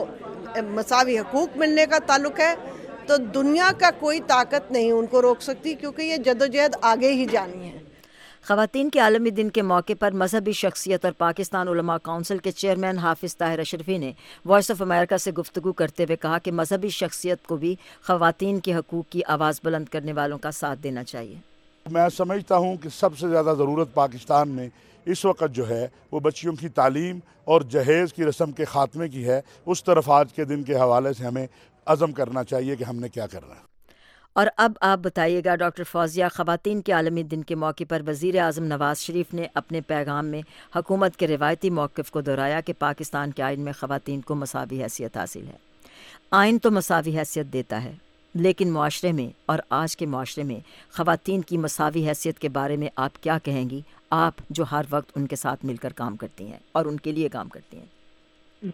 مساوی حقوق ملنے کا تعلق ہے, تو دنیا کا کوئی طاقت نہیں ان کو روک سکتی, کیونکہ یہ جدوجہد آگے ہی جانی ہے. خواتین کے عالمی دن کے موقع پر مذہبی شخصیت اور پاکستان علماء کونسل کے چیئرمین حافظ طاہر اشرفی نے وائس آف امریکہ سے گفتگو کرتے ہوئے کہا کہ مذہبی شخصیت کو بھی خواتین کے حقوق کی آواز بلند کرنے والوں کا ساتھ دینا چاہیے. میں سمجھتا ہوں کہ سب سے زیادہ ضرورت پاکستان میں اس وقت جو ہے وہ بچیوں کی تعلیم اور جہیز کی رسم کے خاتمے کی ہے. اس طرف آج کے دن کے حوالے سے ہمیں عزم کرنا چاہیے کہ ہم نے کیا کرنا ہے. اور اب آپ بتائیے گا ڈاکٹر فوزیہ, خواتین کے عالمی دن کے موقع پر وزیر اعظم نواز شریف نے اپنے پیغام میں حکومت کے روایتی موقف کو دہرایا کہ پاکستان کے آئین میں خواتین کو مساوی حیثیت حاصل ہے. آئین تو مساوی حیثیت دیتا ہے, لیکن معاشرے میں اور آج کے معاشرے میں خواتین کی مساوی حیثیت کے بارے میں آپ کیا کہیں گی, آپ جو ہر وقت ان کے ساتھ مل کر کام کرتی ہیں اور ان کے لیے کام کرتی ہیں؟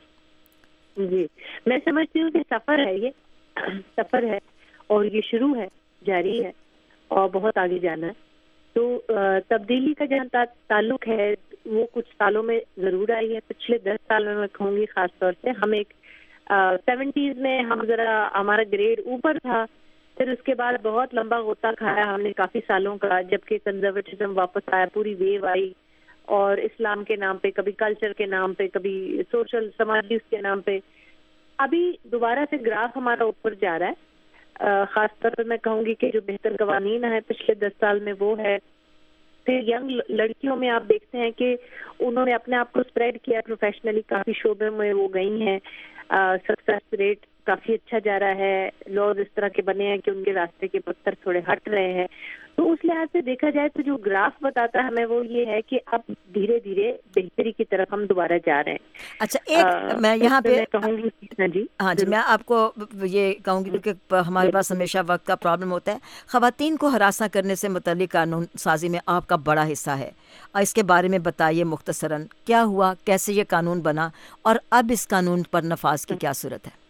جی, میں سمجھتی ہوں کہ سفر ہے, یہ سفر ہے اور یہ شروع ہے, جاری ہے اور بہت آگے جانا ہے. تو تبدیلی کا جہاں تعلق ہے وہ کچھ سالوں میں ضرور آئی ہے. پچھلے 10 سالوں میں کہوں گی خاص طور سے. ہم ایک 70s میں ہم ذرا ہمارا گریڈ اوپر تھا, پھر اس کے بعد بہت لمبا غوطہ کھایا ہم نے کافی سالوں کا, جبکہ کنزرویٹزم واپس آیا, پوری ویو آئی, اور اسلام کے نام پہ, کبھی کلچر کے نام پہ, کبھی سوشل سماجی اس کے نام پہ. ابھی دوبارہ سے گراف ہمارا اوپر جا رہا ہے. خاص طور پر میں کہوں گی کہ جو بہتر قوانین ہیں پچھلے 10 سال میں وہ ہے. پھر ینگ لڑکیوں میں آپ دیکھتے ہیں کہ انہوں نے اپنے آپ کو اسپریڈ کیا پروفیشنلی, کافی شعبے میں وہ گئی ہیں. سکسیس ریٹ کافی اچھا جا رہا ہے. لاز اس طرح کے بنے ہیں کہ ان کے راستے کے پتھر تھوڑے ہٹ رہے ہیں. تو اس لحاظ سے دیکھا جائے تو جو گراف بتاتا ہے ہمیں وہ یہ ہے کہ اب دھیرے دھیرے بہتری کی طرف ہم دوبارہ جا رہے ہیں. اچھا, ایک میں یہاں پہ کہوں گی, ہاں جی, میں آپ کو یہ کہوں گی کیونکہ ہمارے پاس ہمیشہ وقت کا پرابلم ہوتا ہے. خواتین کو ہراساں کرنے سے متعلق قانون سازی میں آپ کا بڑا حصہ ہے, اس کے بارے میں بتائیے مختصراً, کیا ہوا, کیسے یہ قانون بنا, اور اب اس قانون پر نفاذ کی کیا صورت ہے؟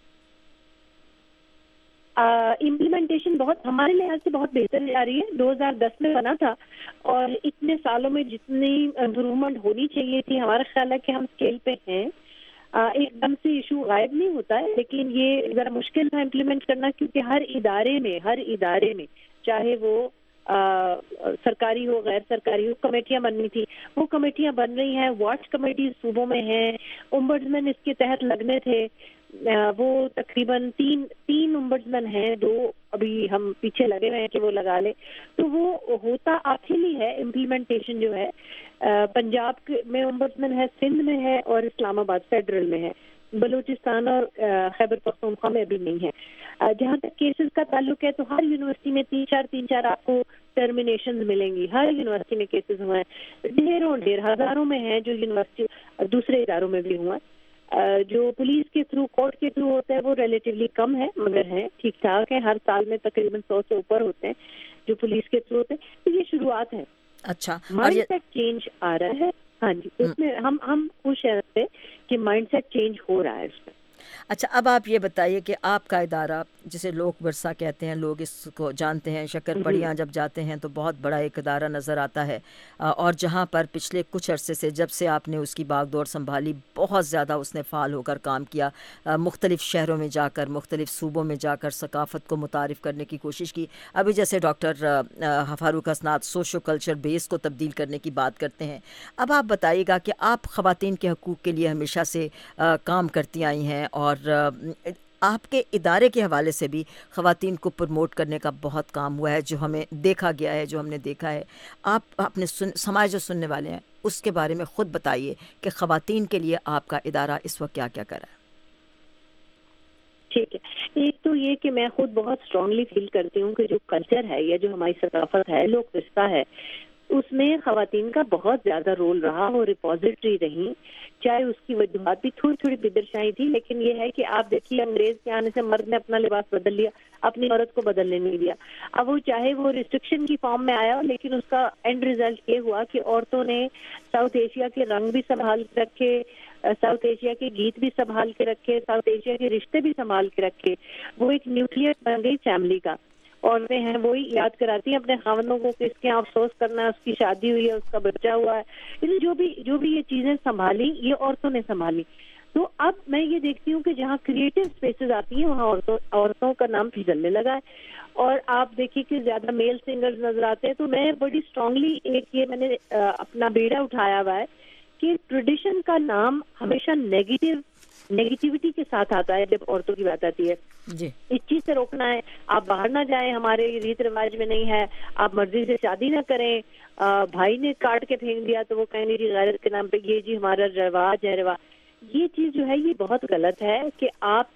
امپلیمنٹیشن بہت ہمارے لحاظ سے بہت بہتر جا رہی ہے. 2010 میں بنا تھا اور اتنے سالوں میں جتنی امپروومنٹ ہونی چاہیے تھی, ہمارا خیال ہے کہ ہم اسکیل پہ ہیں. ایک دم سے ایشو غائب نہیں ہوتا ہے, لیکن یہ ذرا مشکل تھا امپلیمنٹ کرنا, کیونکہ ہر ادارے میں چاہے وہ سرکاری ہو غیر سرکاری ہو, کمیٹیاں بننی تھی. وہ کمیٹیاں بن رہی ہیں, واچ کمیٹیز صوبوں میں ہیں, امبڈسمین اس کے تحت لگنے تھے. وہ تقریباً تین امبڈسمین ہیں, 2 ابھی ہم پیچھے لگے ہوئے ہیں کہ وہ لگا لے. تو وہ ہوتا آخری ہے امپلیمنٹیشن جو ہے. پنجاب میں امبڈسمین ہے, سندھ میں ہے, اور اسلام آباد فیڈرل میں ہے. بلوچستان اور خیبر پختونخوا میں ابھی نہیں ہے. جہاں تک کیسز کا تعلق ہے تو ہر یونیورسٹی میں 3-4 آپ کو ٹرمینیشنز ملیں گی. ہر یونیورسٹی میں کیسز ہوئے ہیں, ڈھیر ہزاروں میں ہیں, جو یونیورسٹی دوسرے اداروں میں بھی ہوئے. جو پولیس کے تھرو, کورٹ کے تھرو ہوتا ہے وہ ریلیٹیولی کم ہے, مگر ہیں ٹھیک ٹھاک ہے. ہر سال میں تقریباً 100 سے اوپر ہوتے ہیں جو پولیس کے تھرو ہوتے ہیں. تو یہ شروعات ہے. اچھا, مائنڈ سیٹ چینج آ رہا ہے. ہاں جی, اس میں ہم خوش ہیں کہ مائنڈ سیٹ چینج ہو رہا ہے اس میں. اچھا اب آپ یہ بتائیے کہ آپ کا ادارہ جسے لوک ورثہ کہتے ہیں، لوگ اس کو جانتے ہیں، شکر پڑیاں جب جاتے ہیں تو بہت بڑا ایک ادارہ نظر آتا ہے، اور جہاں پر پچھلے کچھ عرصے سے جب سے آپ نے اس کی باغ دور سنبھالی بہت زیادہ اس نے فعال ہو کر کام کیا، مختلف شہروں میں جا کر، مختلف صوبوں میں جا کر ثقافت کو متعارف کرنے کی کوشش کی. ابھی جیسے ڈاکٹر فاروق اسناد سوشو کلچر بیس کو تبدیل کرنے کی بات کرتے ہیں. اب آپ بتائیے گا کہ آپ خواتین کے حقوق کے لیے ہمیشہ سے کام کرتی آئی ہیں، اور آپ کے ادارے کے حوالے سے بھی خواتین کو پروموٹ کرنے کا بہت کام ہوا ہے، جو ہمیں دیکھا گیا ہے، جو ہم نے دیکھا ہے. آپ اپنے سماج جو سننے والے ہیں اس کے بارے میں خود بتائیے کہ خواتین کے لیے آپ کا ادارہ اس وقت کیا کیا کر رہا ہے. ٹھیک ہے، ایک تو یہ کہ میں خود بہت اسٹرانگلی فیل کرتی ہوں کہ جو کلچر ہے یا جو ہماری ثقافت ہے، لوک ورثہ ہے، اس میں خواتین کا بہت زیادہ رول رہا. وہ ریپوزیٹری رہی، چاہے اس کی وجوہات بھی تھوڑی تھوڑی بدرشائی تھی، لیکن یہ ہے کہ آپ دیکھیے انگریز کے آنے سے مرد نے اپنا لباس بدل لیا، اپنی عورت کو بدلنے نہیں دیا. اب وہ چاہے وہ ریسٹرکشن کی فارم میں آیا، لیکن اس کا اینڈ ریزلٹ یہ ہوا کہ عورتوں نے ساؤتھ ایشیا کے رنگ بھی سنبھال کے رکھے، ساؤتھ ایشیا کے گیت بھی سنبھال کے رکھے، ساؤتھ ایشیا کے رشتے بھی سنبھال کے رکھے. وہ ایک نیوکلیئر بن گئی فیملی کا. عورتیں ہیں وہی یاد کراتی ہیں اپنے خاوندوں کو کہ اس کے افسوس کرنا ہے، اس کی شادی ہوئی ہے، اس کا بچہ ہوا ہے. یعنی جو بھی یہ چیزیں سنبھالی یہ عورتوں نے سنبھالی. تو اب میں یہ دیکھتی ہوں کہ جہاں کریٹو اسپیسز آتی ہیں وہاں عورتوں کا نام پھسلنے لگا ہے. اور آپ دیکھیے کہ زیادہ میل سنگرز نظر آتے ہیں. تو میں بڑی اسٹرانگلی ایک یہ میں نے اپنا بیڑا اٹھایا ہوا ہے کہ ٹریڈیشن کا نام ہمیشہ نیگیٹیوٹی کے ساتھ آتا ہے جب عورتوں کی بات آتی ہے. جی اس چیز سے روکنا ہے. آپ باہر نہ جائیں، ہمارے ریت رواج میں نہیں ہے. آپ مرضی سے شادی نہ کریں. بھائی نے کاٹ کے پھینک دیا تو وہ کہیں گے جی غیرت کے نام پہ یہ جی ہمارا رواج ہے. یہ چیز جو ہے یہ بہت غلط ہے کہ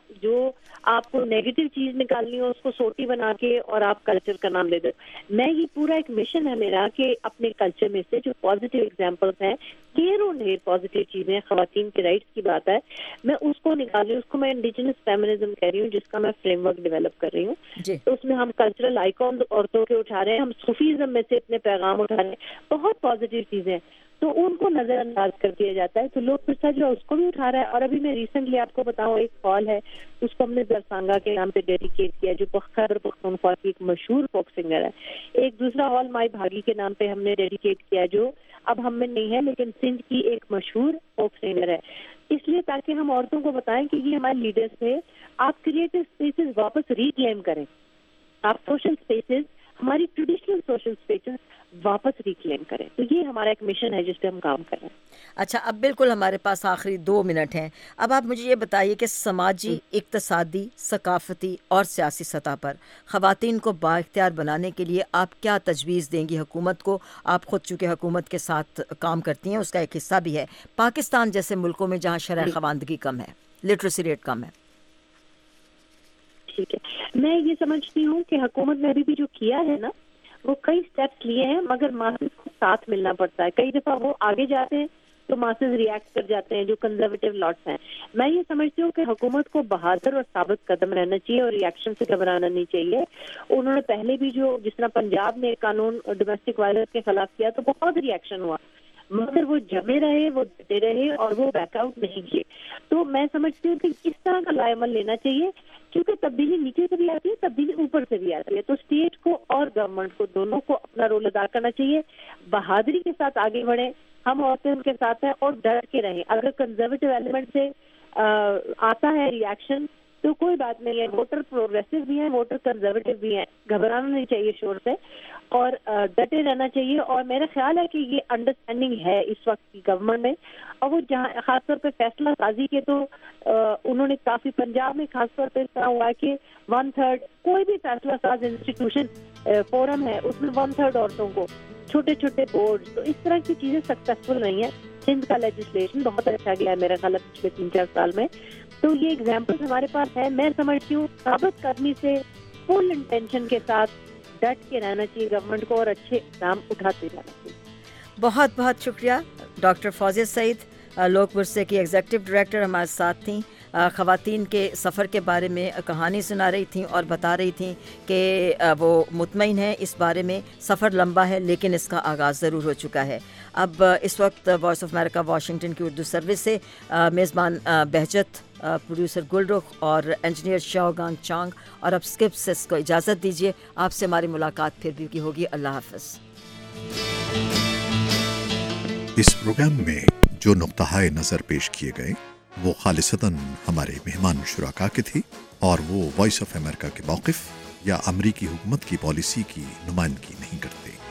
آپ کو نیگیٹو چیز نکالنی ہو اس کو سوٹی بنا کے اور آپ کلچر کا نام دے دو. میں یہ پورا ایک مشن ہے میرا کہ اپنے کلچر میں سے جو پازیٹیو ایگزامپلس ہیں، ڈھیر پازیٹیو چیزیں، خواتین کے رائٹس کی بات ہے، میں اس کو نکال رہی ہوں. اس کو میں انڈیجنس فیمنزم کہہ رہی ہوں، جس کا میں فریم ورک ڈیولپ کر رہی ہوں. تو اس میں ہم کلچرل آئیکن عورتوں کے اٹھا رہے ہیں، ہم صوفیزم میں سے اپنے پیغام اٹھا رہے ہیں. بہت پازیٹیو چیزیں تو ان کو نظر انداز کر دیا جاتا ہے. تو لوگ ورثہ جو ہے اس کو بھی اٹھا رہا ہے. اور ابھی میں ریسنٹلی آپ کو بتاؤں ایک ہال ہے، اس کو ہم نے درسانگا کے نام پہ ڈیڈیکیٹ کیا، جو خیبر پختونخوا کی ایک مشہور فوک سنگر ہے. ایک دوسرا ہال مائی بھاگی کے نام پہ ہم نے ڈیڈیکیٹ کیا، جو اب ہم میں نہیں ہے لیکن سندھ کی ایک مشہور فوک سنگر ہے. اس لیے تاکہ ہم عورتوں کو بتائیں کہ یہ ہمارے لیڈرز تھے. آپ کریٹو اسپیسز واپس ریکلیم کریں. آپ سوشل اسپیسز، ہماری ٹریڈیشنل سوشل اسپیسز واپس ریکلیم کریں. تو یہ ہمارا ایک مشن ہے جس پہ ہم کام کر رہے ہیں. اچھا اب بالکل ہمارے پاس آخری 2 منٹ ہیں. اب آپ مجھے یہ بتائیے کہ سماجی، اقتصادی، ثقافتی اور سیاسی سطح پر خواتین کو بااختیار بنانے کے لیے آپ کیا تجویز دیں گی حکومت کو؟ آپ خود چونکہ حکومت کے ساتھ کام کرتی ہیں، اس کا ایک حصہ بھی ہے. پاکستان جیسے ملکوں میں جہاں شرح خواندگی کم ہے، لٹریسی ریٹ کم ہے. ٹھیک ہے، میں یہ سمجھتی ہوں کہ حکومت نے ابھی بھی جو کیا ہے نا، وہ کئی سٹیپس لیے ہیں، مگر ماسز کو ساتھ ملنا پڑتا ہے. کئی دفعہ وہ آگے جاتے ہیں تو ماسز ریئیکٹ کر جاتے ہیں، جو کنزرویٹو لاٹس ہیں. میں یہ سمجھتی ہوں کہ حکومت کو بہادر اور ثابت قدم رہنا چاہیے اور ریئیکشن سے گھبرانا نہیں چاہیے. انہوں نے پہلے بھی جس طرح پنجاب نے قانون ڈومیسٹک وائلنس کے خلاف کیا تو بہت ریئیکشن ہوا، مگر وہ جمے رہے، وہ ڈٹے رہے اور وہ بیک آؤٹ نہیں کیے. تو میں سمجھتی ہوں کہ اس طرح کا لائے عمل لینا چاہیے، کیونکہ تبدیلی نیچے سے بھی آتی ہے، تبدیلی اوپر سے بھی آتی ہے. تو اسٹیٹ کو اور گورنمنٹ کو دونوں کو اپنا رول ادا کرنا چاہیے. بہادری کے ساتھ آگے بڑھیں، ہم عورتیں ان کے ساتھ ہیں، اور ڈٹ کے رہیں. اگر کنزرویٹو ایلیمنٹ سے آتا ہے ریئیکشن تو کوئی بات نہیں ہے. ووٹر پروگریسو بھی ہیں، ووٹر کنزرویٹو بھی ہیں. گھبرانا نہیں چاہیے شور سے اور ڈٹے رہنا چاہیے. اور میرا خیال ہے کہ یہ انڈرسٹینڈنگ ہے اس وقت کی گورنمنٹ میں. اور وہ جہاں خاص طور پہ فیصلہ سازی کے تو انہوں نے کافی، پنجاب میں خاص طور پہ اس طرح ہوا کہ 1/3 کوئی بھی فیصلہ ساز انسٹیٹیوشن فورم ہے اس میں 1/3 عورتوں کو، چھوٹے چھوٹے بورڈ. تو اس طرح کی چیزیں سکسیسفل نہیں ہیں. سندھ کا لیجسلیشن بہت اچھا گیا ہے میرا خیال ہے پچھلے 3-4 سال میں. تو یہ اگزامپلس ہمارے پاس ہے. میں سمجھتی ہوں ثابت قدمی سے فل انٹینشن کے ساتھ ڈٹ کے رہنا چاہیے گورنمنٹ کو اور اچھے اقدام اٹھاتے جانا چاہیے. بہت بہت شکریہ ڈاکٹر فوزیہ سعید. लोकपुर से की एग्जीक्यूटिव डायरेक्टर हमारे साथ थी, ख़वातीन के सफ़र के बारे में कहानी सुना रही थी और बता रही थी कि वो मुतमईन है इस बारे में, सफ़र लंबा है लेकिन इसका आगाज़ ज़रूर हो चुका है। अब इस वक्त वॉइस ऑफ अमेरिका वाशिंगटन की उर्दू सर्विस से मेज़बान बहजत, प्रोड्यूसर गुलरुख और इंजीनियर शाओगांग चांग और अब स्किप सेस को इजाज़त दीजिए। आपसे हमारी मुलाकात फिर भी होगी। अल्लाह हाफ़िज़। इस प्रोग्राम में जो नुक्ता-ए नज़र पेश किए गए वो खालिसतन हमारे मेहमान शुराका के थी और वो वॉइस ऑफ अमेरिका के मौक़िफ़ या अमरीकी हुकूमत की पॉलिसी की नुमाइंदगी नहीं करते।